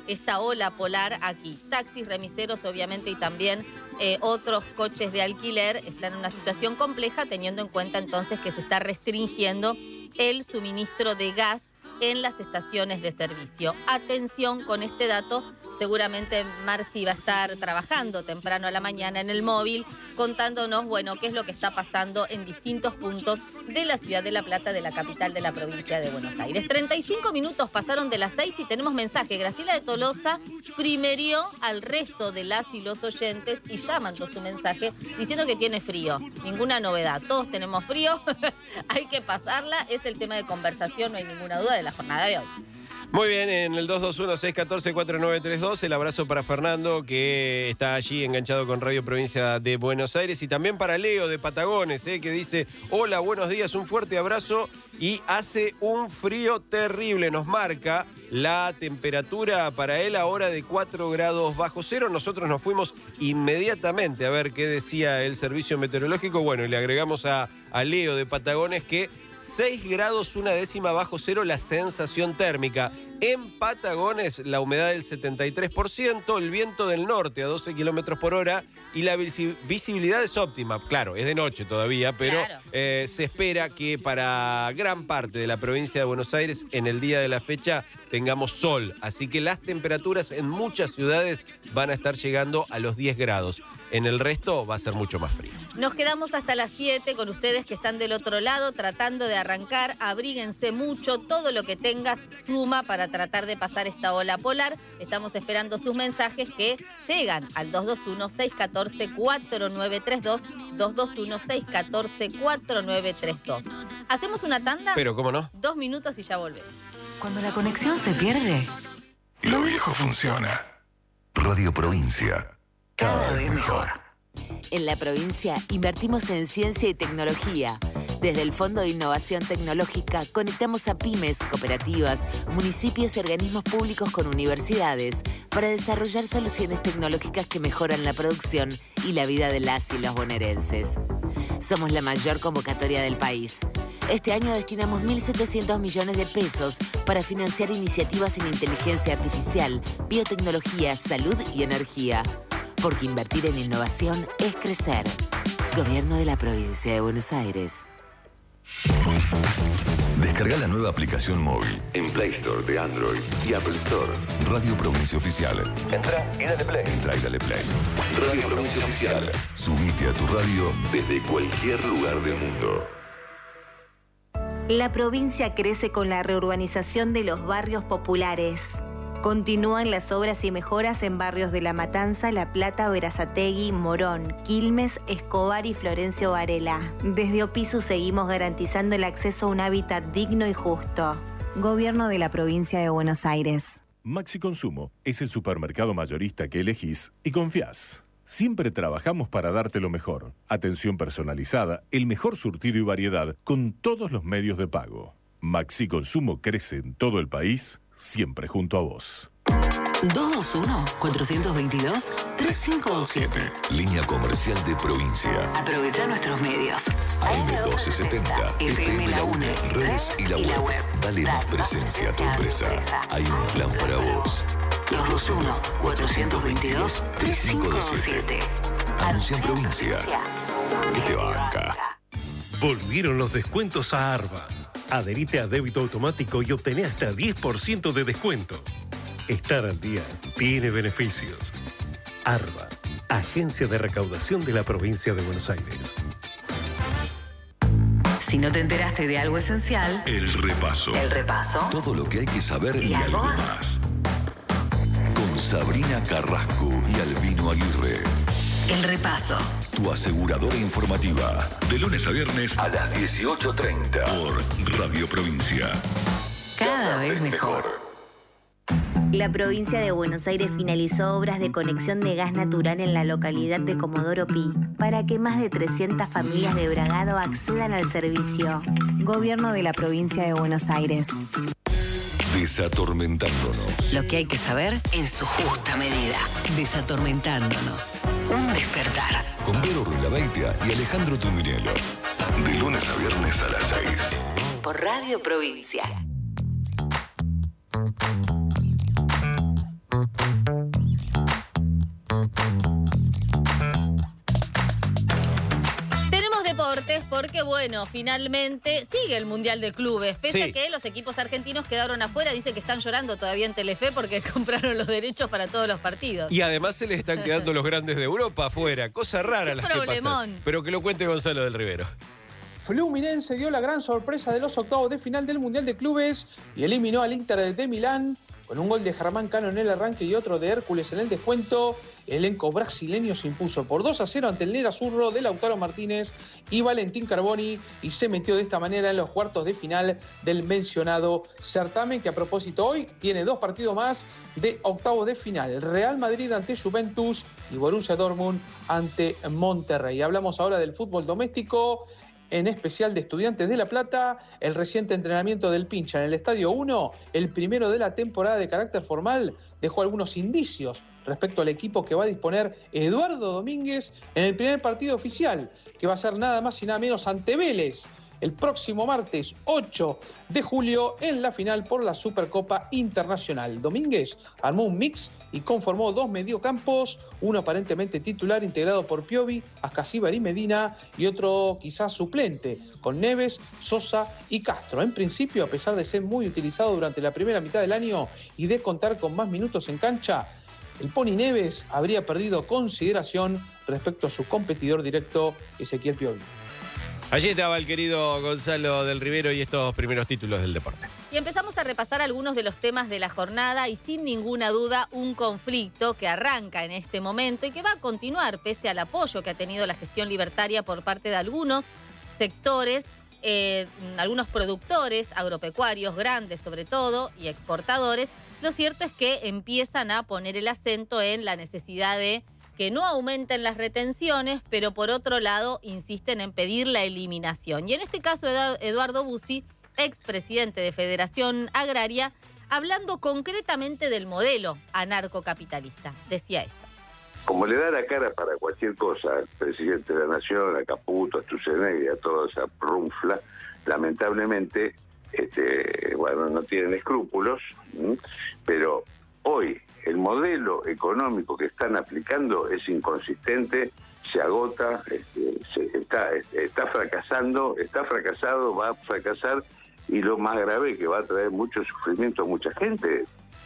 esta ola polar aquí. Taxis, remiseros, obviamente, y también eh, otros coches de alquiler están en una situación compleja, teniendo en cuenta entonces que se está restringiendo el suministro de gas en las estaciones de servicio. Atención con este dato. Seguramente Marci va a estar trabajando temprano a la mañana en el móvil, contándonos, bueno, qué es lo que está pasando en distintos puntos de la ciudad de La Plata, de la capital de la provincia de Buenos Aires. treinta y cinco minutos pasaron de las seis y tenemos mensaje. Graciela de Tolosa primerió al resto de las y los oyentes y ya mandó su mensaje diciendo que tiene frío. Ninguna novedad. Todos tenemos frío. Hay que pasarla. Es el tema de conversación, no hay ninguna duda, de la jornada de hoy. Muy bien, en el dos dos uno, seis uno cuatro, cuatro nueve tres dos, el abrazo para Fernando, que está allí enganchado con Radio Provincia de Buenos Aires, y también para Leo de Patagones, eh, que dice: hola, buenos días, un fuerte abrazo, y hace un frío terrible. Nos marca la temperatura para él ahora de cuatro grados bajo cero. Nosotros nos fuimos inmediatamente a ver qué decía el servicio meteorológico. Bueno, y le agregamos a, a Leo de Patagones que seis grados una décima bajo cero la sensación térmica. En Patagones la humedad del setenta y tres por ciento, el viento del norte a doce kilómetros por hora y la visi- visibilidad es óptima. Claro, es de noche todavía, pero Claro. eh, se espera que para gran parte de la provincia de Buenos Aires en el día de la fecha tengamos sol. Así que las temperaturas en muchas ciudades van a estar llegando a los diez grados. En el resto va a ser mucho más frío. Nos quedamos hasta las siete con ustedes que están del otro lado tratando de arrancar. Abríguense mucho, todo lo que tengas suma para tratar de pasar esta ola polar. Estamos esperando sus mensajes que llegan al dos dos uno, seis uno cuatro, cuatro nueve tres dos, dos dos uno, seis uno cuatro, cuatro nueve tres dos. ¿Hacemos una tanda? Pero, ¿cómo no? Dos minutos y ya volvemos. Cuando la conexión se pierde, Lo viejo funciona. Radio Provincia. cada vez mejor. En la provincia invertimos en ciencia y tecnología. Desde el Fondo de Innovación Tecnológica conectamos a pymes, cooperativas, municipios y organismos públicos con universidades para desarrollar soluciones tecnológicas que mejoran la producción y la vida de las y los bonaerenses. Somos la mayor convocatoria del país. Este año destinamos mil setecientos millones de pesos para financiar iniciativas en inteligencia artificial, biotecnología, salud y energía. Porque invertir en innovación es crecer. Gobierno de la Provincia de Buenos Aires. Descarga la nueva aplicación móvil en Play Store de Android y Apple Store. Radio Provincia Oficial. Entra y dale play. Entra y dale play. Radio Provincia Oficial. Subite a tu radio desde cualquier lugar del mundo. La provincia crece con la reurbanización de los barrios populares. Continúan las obras y mejoras en barrios de La Matanza, La Plata, Berazategui, Morón, Quilmes, Escobar y Florencio Varela. Desde Opisu seguimos garantizando el acceso a un hábitat digno y justo. Gobierno de la Provincia de Buenos Aires. Maxi Consumo es el supermercado mayorista que elegís y confías. Siempre trabajamos para darte lo mejor. Atención personalizada, el mejor surtido y variedad con todos los medios de pago. Maxi Consumo crece en todo el país, siempre junto a vos. dos dos uno, cuatro dos dos, tres cinco dos siete. Línea comercial de provincia. Aprovecha nuestros medios. A M doce setenta, F M La UNE, redes y la web. Dale más presencia a tu empresa. Hay un plan para vos. dos dos uno, cuatro dos dos, tres cinco dos siete. Anuncia en provincia. ¿Qué te banca? Volvieron los descuentos a Arba. Adherite a débito automático y obtené hasta diez por ciento de descuento. Estar al día tiene beneficios. Arba, Agencia de Recaudación de la Provincia de Buenos Aires. Si no te enteraste de algo esencial, El repaso. el repaso Todo lo que hay que saber y algo más. Con Sabrina Carrasco y Albino Aguirre. El repaso. Tu aseguradora informativa. De lunes a viernes a las dieciocho treinta. Por Radio Provincia. Cada vez mejor. La provincia de Buenos Aires finalizó obras de conexión de gas natural en la localidad de Comodoro Pi para que más de trescientas familias de Bragado accedan al servicio. Gobierno de la provincia de Buenos Aires. Desatormentándonos. Lo que hay que saber en su justa medida. Desatormentándonos. Un despertar. Con Vero Ruilabeitia y Alejandro Tuminelo. De lunes a viernes a las seis. Por Radio Provincia. porque bueno, finalmente sigue el Mundial de Clubes. Pese Sí. a que los equipos argentinos quedaron afuera, dice que están llorando todavía en Telefe porque compraron los derechos para todos los partidos. Y además se les están quedando los grandes de Europa afuera. Cosa rara Qué las que problemón. pasan. Pero que lo cuente Gonzalo del Rivero. Fluminense dio la gran sorpresa de los octavos de final del Mundial de Clubes y eliminó al Inter de Milán con un gol de Germán Cano en el arranque y otro de Hércules en el descuento. El elenco brasileño se impuso por dos a cero ante el Nerazzurro de Lautaro Martínez y Valentín Carboni y se metió de esta manera en los cuartos de final del mencionado certamen, que a propósito hoy tiene dos partidos más de octavos de final: Real Madrid ante Juventus y Borussia Dortmund ante Monterrey. Hablamos ahora del fútbol doméstico, en especial de Estudiantes de La Plata. El reciente entrenamiento del Pincha en el Estadio uno, el primero de la temporada de carácter formal, dejó algunos indicios respecto al equipo que va a disponer Eduardo Domínguez en el primer partido oficial, que va a ser nada más y nada menos ante Vélez, el próximo martes ocho de julio en la final por la Supercopa Internacional. Domínguez armó un mix y conformó dos mediocampos, uno aparentemente titular integrado por Piovi, Ascasíbar y Medina, y otro quizás suplente, con Neves, Sosa y Castro. En principio, a pesar de ser muy utilizado durante la primera mitad del año y de contar con más minutos en cancha, el Pony Neves habría perdido consideración respecto a su competidor directo, Ezequiel Piovi. Allí estaba el querido Gonzalo del Rivero y estos primeros títulos del deporte. Y empezamos a repasar algunos de los temas de la jornada y sin ninguna duda un conflicto que arranca en este momento y que va a continuar pese al apoyo que ha tenido la gestión libertaria por parte de algunos sectores, eh, algunos productores agropecuarios grandes sobre todo y exportadores. Lo cierto es que empiezan a poner el acento en la necesidad de que no aumenten las retenciones, pero por otro lado insisten en pedir la eliminación. Y en este caso Eduardo Bussi, expresidente de Federación Agraria, hablando concretamente del modelo anarcocapitalista. Decía esto. Como le da la cara para cualquier cosa al presidente de la Nación, a Caputo, a Sturzenegger y a toda esa runfla, lamentablemente, este, bueno, no tienen escrúpulos, ¿m? Pero hoy el modelo económico que están aplicando es inconsistente, se agota, este, se, está, está fracasando, está fracasado, va a fracasar, y lo más grave, que va a traer mucho sufrimiento a mucha gente.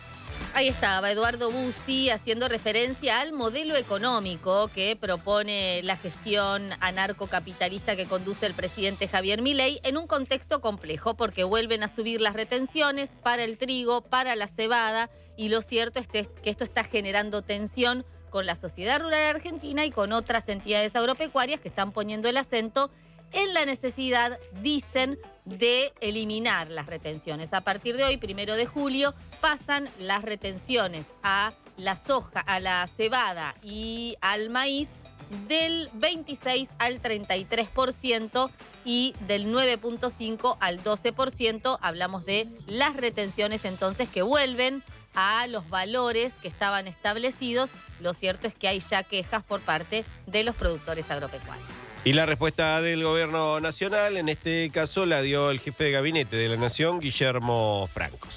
Ahí estaba Eduardo Bussi haciendo referencia al modelo económico que propone la gestión anarcocapitalista que conduce el presidente Javier Milei en un contexto complejo, porque vuelven a subir las retenciones para el trigo, para la cebada, y lo cierto es que esto está generando tensión con la sociedad rural argentina y con otras entidades agropecuarias que están poniendo el acento en la necesidad, dicen, de eliminar las retenciones. A partir de hoy, primero de julio, pasan las retenciones a la soja, a la cebada y al maíz del veintiséis al treinta y tres por ciento y del nueve punto cinco al doce por ciento. Hablamos de las retenciones entonces que vuelven a los valores que estaban establecidos. Lo cierto es que hay ya quejas por parte de los productores agropecuarios. Y la respuesta del gobierno nacional, en este caso, la dio el jefe de gabinete de la Nación, Guillermo Francos.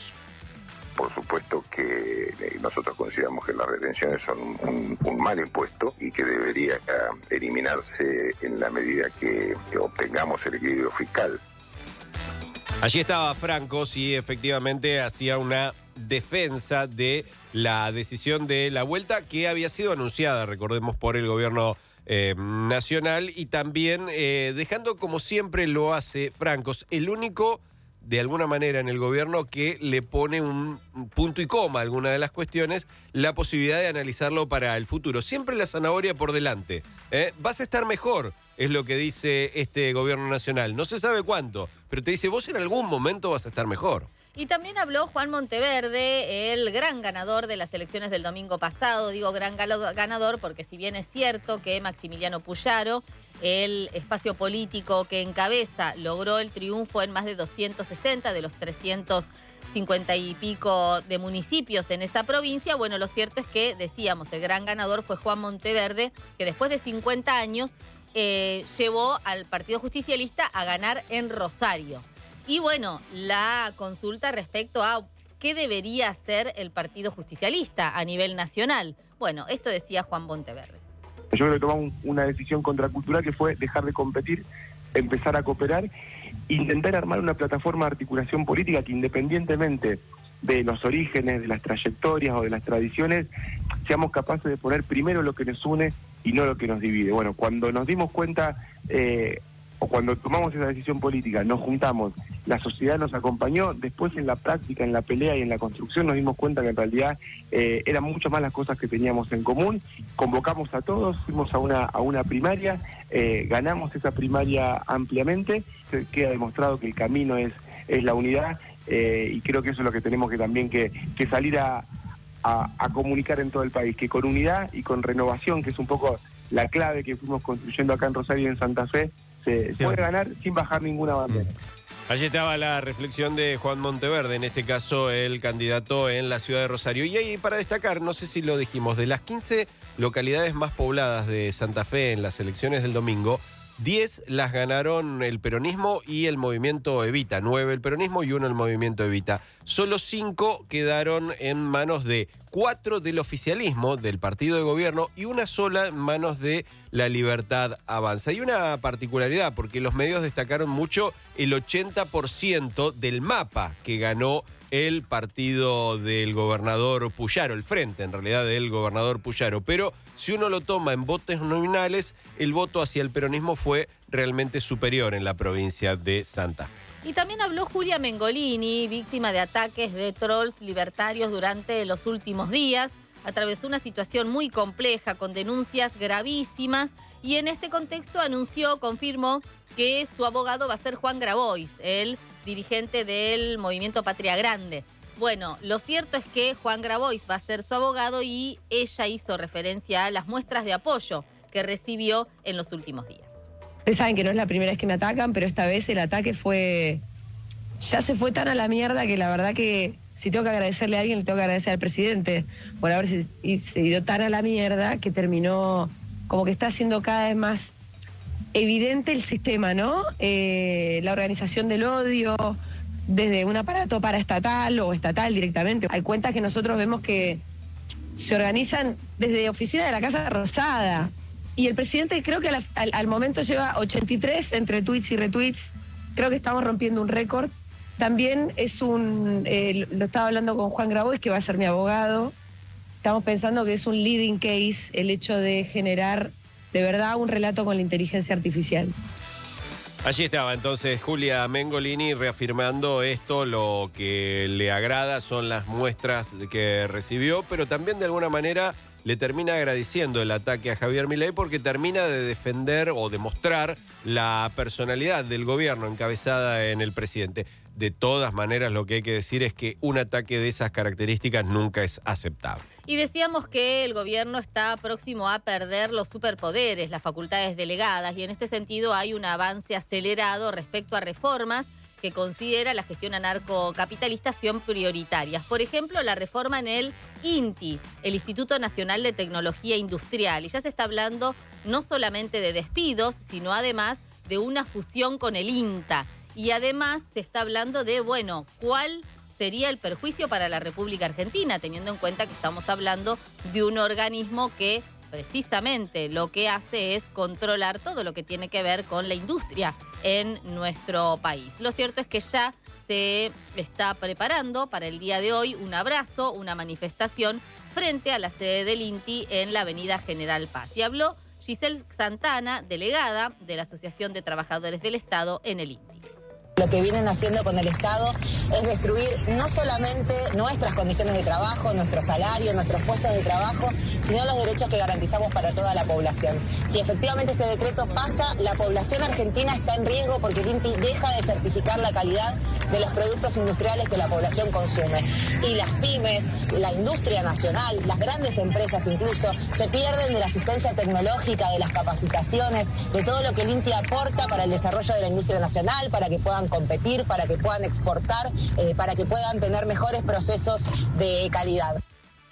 Por supuesto que nosotros consideramos que las retenciones son un, un mal impuesto y que debería eliminarse en la medida que, que obtengamos el equilibrio fiscal. Allí estaba Francos y efectivamente hacía una defensa de la decisión de la vuelta que había sido anunciada, recordemos, por el gobierno eh, nacional, y también eh, dejando, como siempre lo hace Francos, el único, de alguna manera, en el gobierno que le pone un punto y coma a alguna de las cuestiones, la posibilidad de analizarlo para el futuro. Siempre la zanahoria por delante. ¿eh? Vas a estar mejor, es lo que dice este gobierno nacional. No se sabe cuánto, pero te dice, vos en algún momento vas a estar mejor. Y también habló Juan Monteverde, el gran ganador de las elecciones del domingo pasado. Digo gran ganador porque si bien es cierto que Maximiliano Puyaro, el espacio político que encabeza, logró el triunfo en más de doscientos sesenta de los trescientos cincuenta y pico de municipios en esa provincia. Bueno, lo cierto es que, decíamos, el gran ganador fue Juan Monteverde, que después de cincuenta años eh, llevó al Partido Justicialista a ganar en Rosario. Y bueno, la consulta respecto a qué debería hacer el Partido Justicialista a nivel nacional. Bueno, esto decía Juan Monteverde. Yo creo que tomamos una decisión contracultural que fue dejar de competir empezar a cooperar, intentar armar una plataforma de articulación política que independientemente de los orígenes, de las trayectorias o de las tradiciones, seamos capaces de poner primero lo que nos une y no lo que nos divide. Bueno, cuando nos dimos cuenta, eh, o cuando tomamos esa decisión política, nos juntamos, la sociedad nos acompañó, después en la práctica, en la pelea y en la construcción nos dimos cuenta que en realidad eh, eran mucho más las cosas que teníamos en común, convocamos a todos, fuimos a una, a una primaria, eh, ganamos esa primaria ampliamente, queda demostrado que el camino es, es la unidad, eh, y creo que eso es lo que tenemos que también que, que salir a, a, a comunicar en todo el país, que con unidad y con renovación, que es un poco la clave que fuimos construyendo acá en Rosario y en Santa Fe, se puede ganar sin bajar ninguna bandera. Allí estaba la reflexión de Juan Monteverde, en este caso el candidato en la ciudad de Rosario. Y ahí para destacar, no sé si lo dijimos, de las quince localidades más pobladas de Santa Fe en las elecciones del domingo, diez las ganaron el peronismo y el movimiento Evita, nueve el peronismo y uno el movimiento Evita. Solo cinco quedaron en manos de cuatro del oficialismo, del partido de gobierno, y una sola en manos de La Libertad Avanza. Hay una particularidad, porque los medios destacaron mucho el ochenta por ciento del mapa que ganó el partido del gobernador Puyaro, el frente en realidad del gobernador Puyaro, pero si uno lo toma en votos nominales, el voto hacia el peronismo fue realmente superior en la provincia de Santa Fe. Y también habló Julia Mengolini, víctima de ataques de trolls libertarios durante los últimos días. Atravesó una situación muy compleja con denuncias gravísimas y en este contexto anunció, confirmó que su abogado va a ser Juan Grabois, el dirigente del Movimiento Patria Grande. Bueno, lo cierto es que Juan Grabois va a ser su abogado y ella hizo referencia a las muestras de apoyo que recibió en los últimos días. Ustedes saben que no es la primera vez que me atacan, pero esta vez el ataque fue... ya se fue tan a la mierda que la verdad que si tengo que agradecerle a alguien, le tengo que agradecer al presidente por haberse ido tan a la mierda que terminó como que está haciendo cada vez más evidente el sistema, ¿no? Eh, la organización del odio, desde un aparato paraestatal o estatal directamente. Hay cuentas que nosotros vemos que se organizan desde oficina de la Casa Rosada. Y el presidente creo que al, al, al momento lleva ochenta y tres entre tweets y retweets. Creo que estamos rompiendo un récord. También es un, eh, lo estaba hablando con Juan Grabois, que va a ser mi abogado. Estamos pensando que es un leading case el hecho de generar de verdad un relato con la inteligencia artificial. Allí estaba entonces Julia Mengolini reafirmando esto, lo que le agrada son las muestras que recibió, pero también de alguna manera le termina agradeciendo el ataque a Javier Milei porque termina de defender o demostrar la personalidad del gobierno encabezada en el presidente. De todas maneras, lo que hay que decir es que un ataque de esas características nunca es aceptable. Y decíamos que el gobierno está próximo a perder los superpoderes, las facultades delegadas, y en este sentido hay un avance acelerado respecto a reformas que considera la gestión anarcocapitalista son prioritarias. Por ejemplo, la reforma en el INTI, el Instituto Nacional de Tecnología Industrial. Y ya se está hablando no solamente de despidos, sino además de una fusión con el INTA. Y además se está hablando de, bueno, ¿cuál sería el perjuicio para la República Argentina? Teniendo en cuenta que estamos hablando de un organismo que precisamente lo que hace es controlar todo lo que tiene que ver con la industria en nuestro país. Lo cierto es que ya se está preparando para el día de hoy un abrazo, una manifestación frente a la sede del INTI en la avenida General Paz. Y habló Giselle Santana, delegada de la Asociación de Trabajadores del Estado en el INTI. Lo que vienen haciendo con el Estado es destruir no solamente nuestras condiciones de trabajo, nuestro salario, nuestros puestos de trabajo, sino los derechos que garantizamos para toda la población. Si efectivamente este decreto pasa, la población argentina está en riesgo porque el INTI deja de certificar la calidad de los productos industriales que la población consume. Y las pymes, la industria nacional, las grandes empresas incluso, se pierden de la asistencia tecnológica, de las capacitaciones, de todo lo que el INTI aporta para el desarrollo de la industria nacional, para que puedan competir, para que puedan exportar, eh, para que puedan tener mejores procesos de calidad.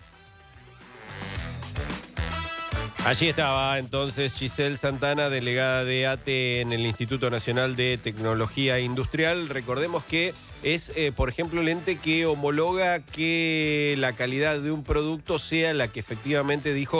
Allí estaba entonces Giselle Santana, delegada de A T E en el Instituto Nacional de Tecnología Industrial. Recordemos que es, eh, por ejemplo, el ente que homologa que la calidad de un producto sea la que efectivamente dijo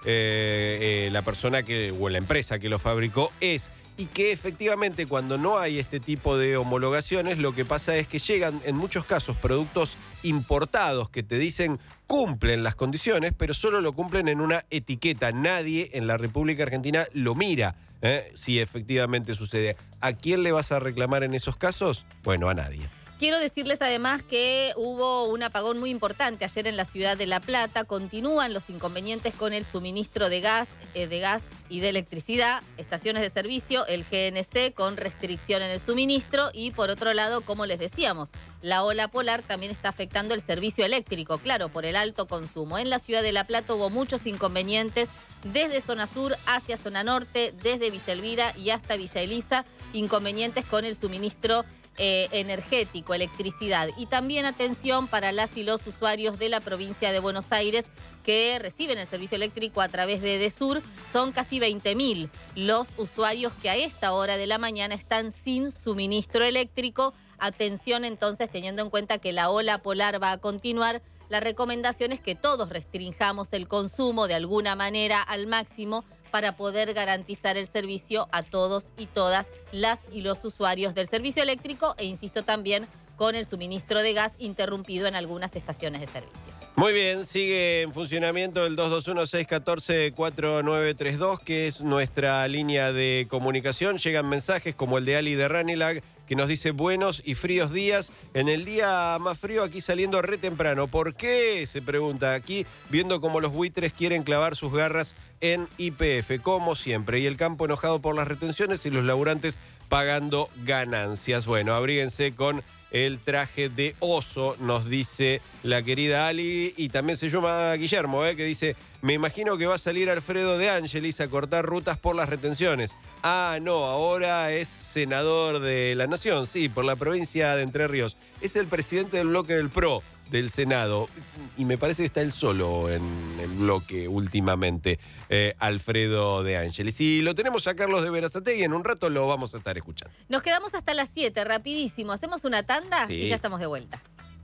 eh, eh, la persona que, o la empresa que lo fabricó es. Y que efectivamente cuando no hay este tipo de homologaciones, lo que pasa es que llegan en muchos casos productos importados que te dicen cumplen las condiciones, pero solo lo cumplen en una etiqueta. Nadie en la República Argentina lo mira, ¿eh? Si efectivamente sucede. ¿A quién le vas a reclamar en esos casos? Bueno, a nadie. Quiero decirles además que hubo un apagón muy importante ayer en la ciudad de La Plata. Continúan los inconvenientes con el suministro de gas, eh, de gas y de electricidad, estaciones de servicio, el G N C con restricción en el suministro y por otro lado, como les decíamos, la ola polar también está afectando el servicio eléctrico, claro, por el alto consumo. En la ciudad de La Plata hubo muchos inconvenientes desde zona sur hacia zona norte, desde Villa Elvira y hasta Villa Elisa, inconvenientes con el suministro Eh, energético, electricidad. Y también atención para las y los usuarios de la provincia de Buenos Aires que reciben el servicio eléctrico a través de Edesur. Son casi veinte mil los usuarios que a esta hora de la mañana están sin suministro eléctrico. Atención entonces, teniendo en cuenta que la ola polar va a continuar, la recomendación es que todos restringamos el consumo de alguna manera al máximo para poder garantizar el servicio a todos y todas las y los usuarios del servicio eléctrico e insisto también con el suministro de gas interrumpido en algunas estaciones de servicio. Muy bien, sigue en funcionamiento el dos dos uno, seis uno cuatro, cuatro nueve tres dos, que es nuestra línea de comunicación. Llegan mensajes como el de Ali de Ranilag, que nos dice buenos y fríos días. En el día más frío aquí saliendo re temprano. ¿Por qué? Se pregunta aquí, viendo cómo los buitres quieren clavar sus garras en Y P F, como siempre. Y el campo enojado por las retenciones y los laburantes pagando ganancias. Bueno, abríguense con el traje de oso, nos dice la querida Ali. Y también se llama Guillermo, ¿eh? que dice, me imagino que va a salir Alfredo de Ángelis a cortar rutas por las retenciones. Ah, no, ahora es senador de la Nación, sí, por la provincia de Entre Ríos. Es el presidente del bloque del P R O del Senado. Y me parece que está él solo en el bloque últimamente, eh, Alfredo de Ángelis. Y lo tenemos a Carlos de Berazategui, en un rato lo vamos a estar escuchando. Nos quedamos hasta las siete, rapidísimo. Hacemos una tanda sí. y ya estamos de vuelta.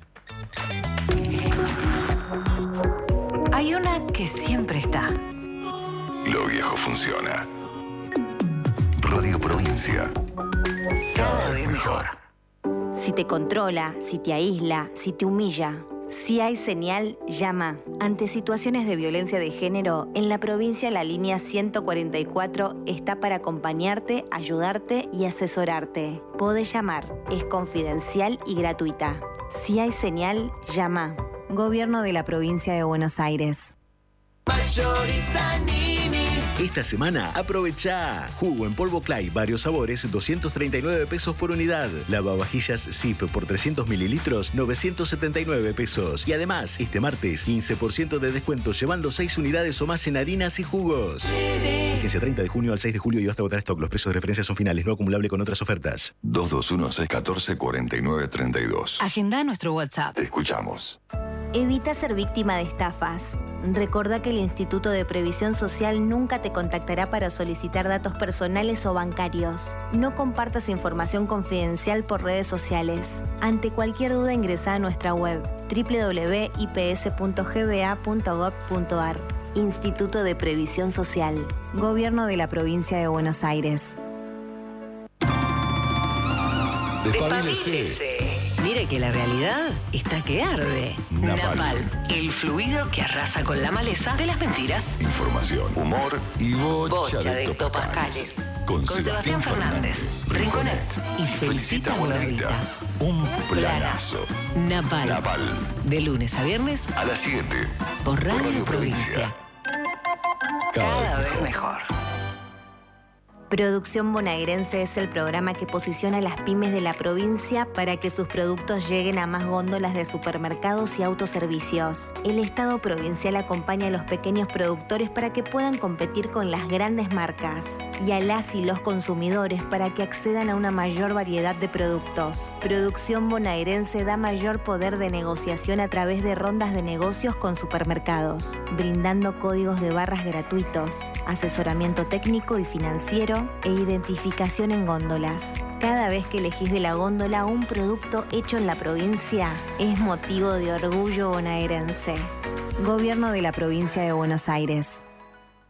Hay una que siempre está. Lo viejo funciona. Radio Provincia. Cada vez mejor. Si te controla, si te aísla, si te humilla. Si hay señal, llama. Ante situaciones de violencia de género, en la provincia la línea ciento cuarenta y cuatro está para acompañarte, ayudarte y asesorarte. Podés llamar, es confidencial y gratuita. Si hay señal, llama. Gobierno de la provincia de Buenos Aires. Esta semana aprovecha jugo en polvo Clay, varios sabores, doscientos treinta y nueve pesos por unidad. Lavavajillas Sif por trescientos mililitros, novecientos setenta y nueve pesos. Y además, este martes, quince por ciento de descuento llevando seis unidades o más en harinas y jugos. Vigencia treinta de junio al seis de julio y hasta agotar stock. Los precios de referencia son finales, no acumulable con otras ofertas. dos dos uno, seis uno cuatro, cuatro nueve tres dos. Agenda nuestro WhatsApp. Te escuchamos. Evita ser víctima de estafas. Recordá que el Instituto de Previsión Social nunca te contactará para solicitar datos personales o bancarios. No compartas información confidencial por redes sociales. Ante cualquier duda ingresá a nuestra web doble u doble u doble u punto i p s punto g b a punto gov punto a r. Instituto de Previsión Social. Gobierno de la Provincia de Buenos Aires. Despabilese. Mire que la realidad está que arde. Napal. Napal, el fluido que arrasa con la maleza de las mentiras. Información, humor y bocha, Bocha de de hectopascales. hectopascales. Con, Con Sebastián Fernández, Rinconet y Felicita Bonavita. Un Planazo. Napal. Napal. De lunes a viernes A las siete. por Radio, Radio Provincia. Provincia. Cada, Cada vez vez mejor. mejor. Producción Bonaerense es el programa que posiciona a las pymes de la provincia para que sus productos lleguen a más góndolas de supermercados y autoservicios. El Estado provincial acompaña a los pequeños productores para que puedan competir con las grandes marcas y a las y los consumidores para que accedan a una mayor variedad de productos. Producción Bonaerense da mayor poder de negociación a través de rondas de negocios con supermercados, brindando códigos de barras gratuitos, asesoramiento técnico y financiero e identificación en góndolas. Cada vez que elegís de la góndola un producto hecho en la provincia, es motivo de orgullo bonaerense. Gobierno de la Provincia de Buenos Aires.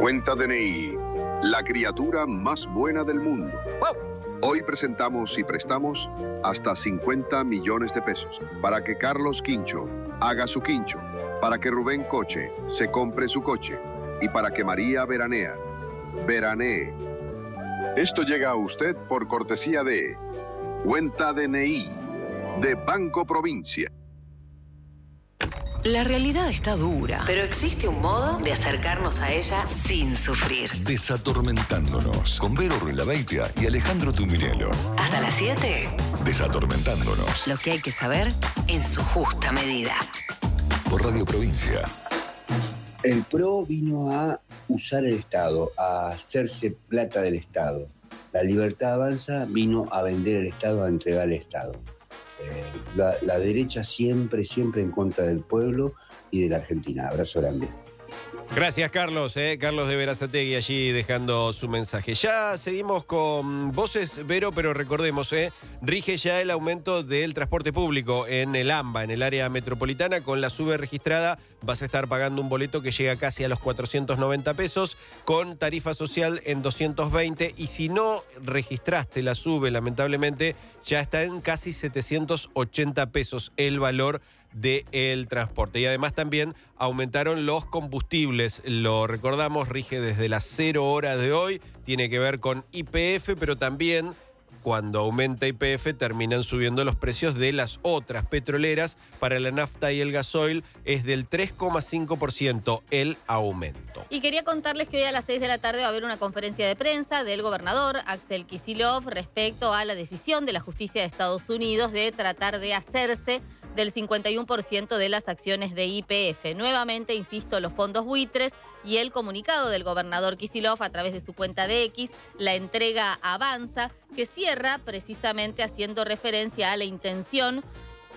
Cuenta D N I, la criatura más buena del mundo. Hoy presentamos y prestamos hasta cincuenta millones de pesos para que Carlos Quincho haga su quincho, para que Rubén Coche se compre su coche y para que María Veranea veranee. Esto llega a usted por cortesía de Cuenta D N I de Banco Provincia. La realidad está dura, pero existe un modo de acercarnos a ella sin sufrir. Desatormentándonos. Con Vero Ruilabeitia y Alejandro Tuminelo. Hasta las siete. Desatormentándonos. Lo que hay que saber en su justa medida. Por Radio Provincia. El P R O vino a usar el Estado, a hacerse plata del Estado. La Libertad Avanza vino a vender el Estado, a entregar el Estado. Eh, la, la derecha siempre, siempre en contra del pueblo y de la Argentina. Abrazo grande. Gracias, Carlos. Eh. Carlos de Berazategui allí dejando su mensaje. Ya seguimos con voces, Vero, pero recordemos, eh, rige ya el aumento del transporte público en el AMBA, en el área metropolitana. Con la SUBE registrada vas a estar pagando un boleto que llega casi a los cuatrocientos noventa pesos, con tarifa social en doscientos veinte. Y si no registraste la SUBE, lamentablemente, ya está en casi setecientos ochenta pesos el valor del transporte. Y además también aumentaron los combustibles, lo recordamos, rige desde las cero horas de hoy, tiene que ver con Y P F, pero también cuando aumenta Y P F terminan subiendo los precios de las otras petroleras. Para la nafta y el gasoil es del tres coma cinco por ciento el aumento. Y quería contarles que hoy a las seis de la tarde va a haber una conferencia de prensa del gobernador Axel Kicillof respecto a la decisión de la justicia de Estados Unidos de tratar de hacerse del cincuenta y uno por ciento de las acciones de Y P F. Nuevamente, insisto, los fondos buitres y el comunicado del gobernador Kicillof a través de su cuenta de X, la entrega avanza, que cierra precisamente haciendo referencia a la intención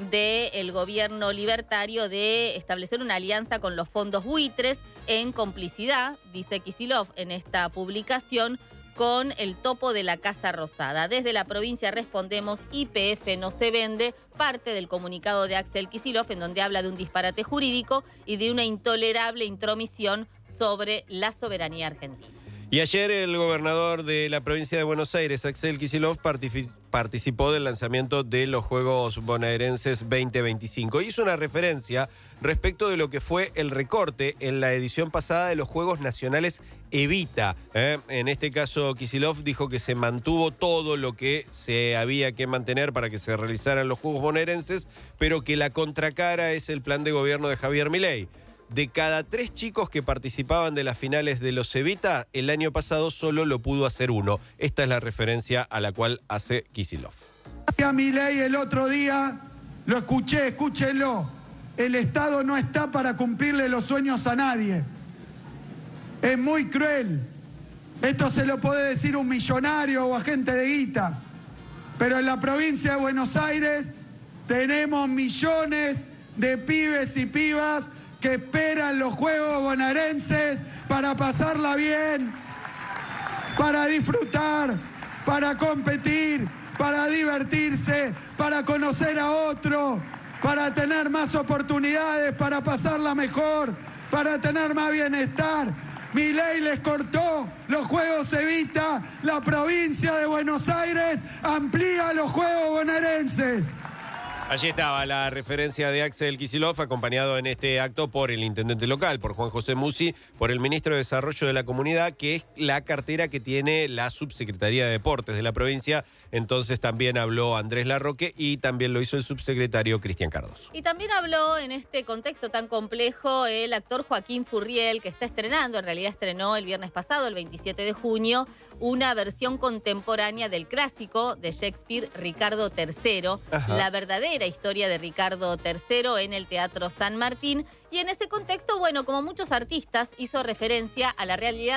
del gobierno libertario de establecer una alianza con los fondos buitres en complicidad, dice Kicillof en esta publicación, con el topo de la Casa Rosada. Desde la provincia respondemos, Y P F no se vende, parte del comunicado de Axel Kicillof, en donde habla de un disparate jurídico y de una intolerable intromisión sobre la soberanía argentina. Y ayer el gobernador de la provincia de Buenos Aires, Axel Kicillof, participó del lanzamiento de los Juegos Bonaerenses veinte veinticinco. Hizo una referencia respecto de lo que fue el recorte en la edición pasada de los Juegos Nacionales Evita. ¿eh? En este caso, Kicillof dijo que se mantuvo todo lo que se había que mantener para que se realizaran los Juegos Bonaerenses, pero que la contracara es el plan de gobierno de Javier Milei. De cada tres chicos que participaban de las finales de los Evita, el año pasado solo lo pudo hacer uno. Esta es la referencia a la cual hace Kicillof. A Milei el otro día, lo escuché, escúchenlo. El Estado no está para cumplirle los sueños a nadie. Es muy cruel. Esto se lo puede decir un millonario o agente de guita. Pero en la provincia de Buenos Aires tenemos millones de pibes y pibas que esperan los Juegos Bonaerenses para pasarla bien, para disfrutar, para competir, para divertirse, para conocer a otro, para tener más oportunidades, para pasarla mejor, para tener más bienestar. Milei les cortó los Juegos Evita, la provincia de Buenos Aires amplía los Juegos Bonaerenses. Allí estaba la referencia de Axel Kicillof, acompañado en este acto por el intendente local, por Juan José Musi, por el ministro de Desarrollo de la Comunidad, que es la cartera que tiene la Subsecretaría de Deportes de la provincia. Entonces también habló Andrés Larroque y también lo hizo el subsecretario Cristian Cardoso. Y también habló en este contexto tan complejo el actor Joaquín Furriel, que está estrenando, en realidad estrenó el viernes pasado, el veintisiete de junio, una versión contemporánea del clásico de Shakespeare, Ricardo tercero, Ajá. la verdadera historia de Ricardo tercero en el Teatro San Martín. Y en ese contexto, bueno, como muchos artistas, hizo referencia a la realidad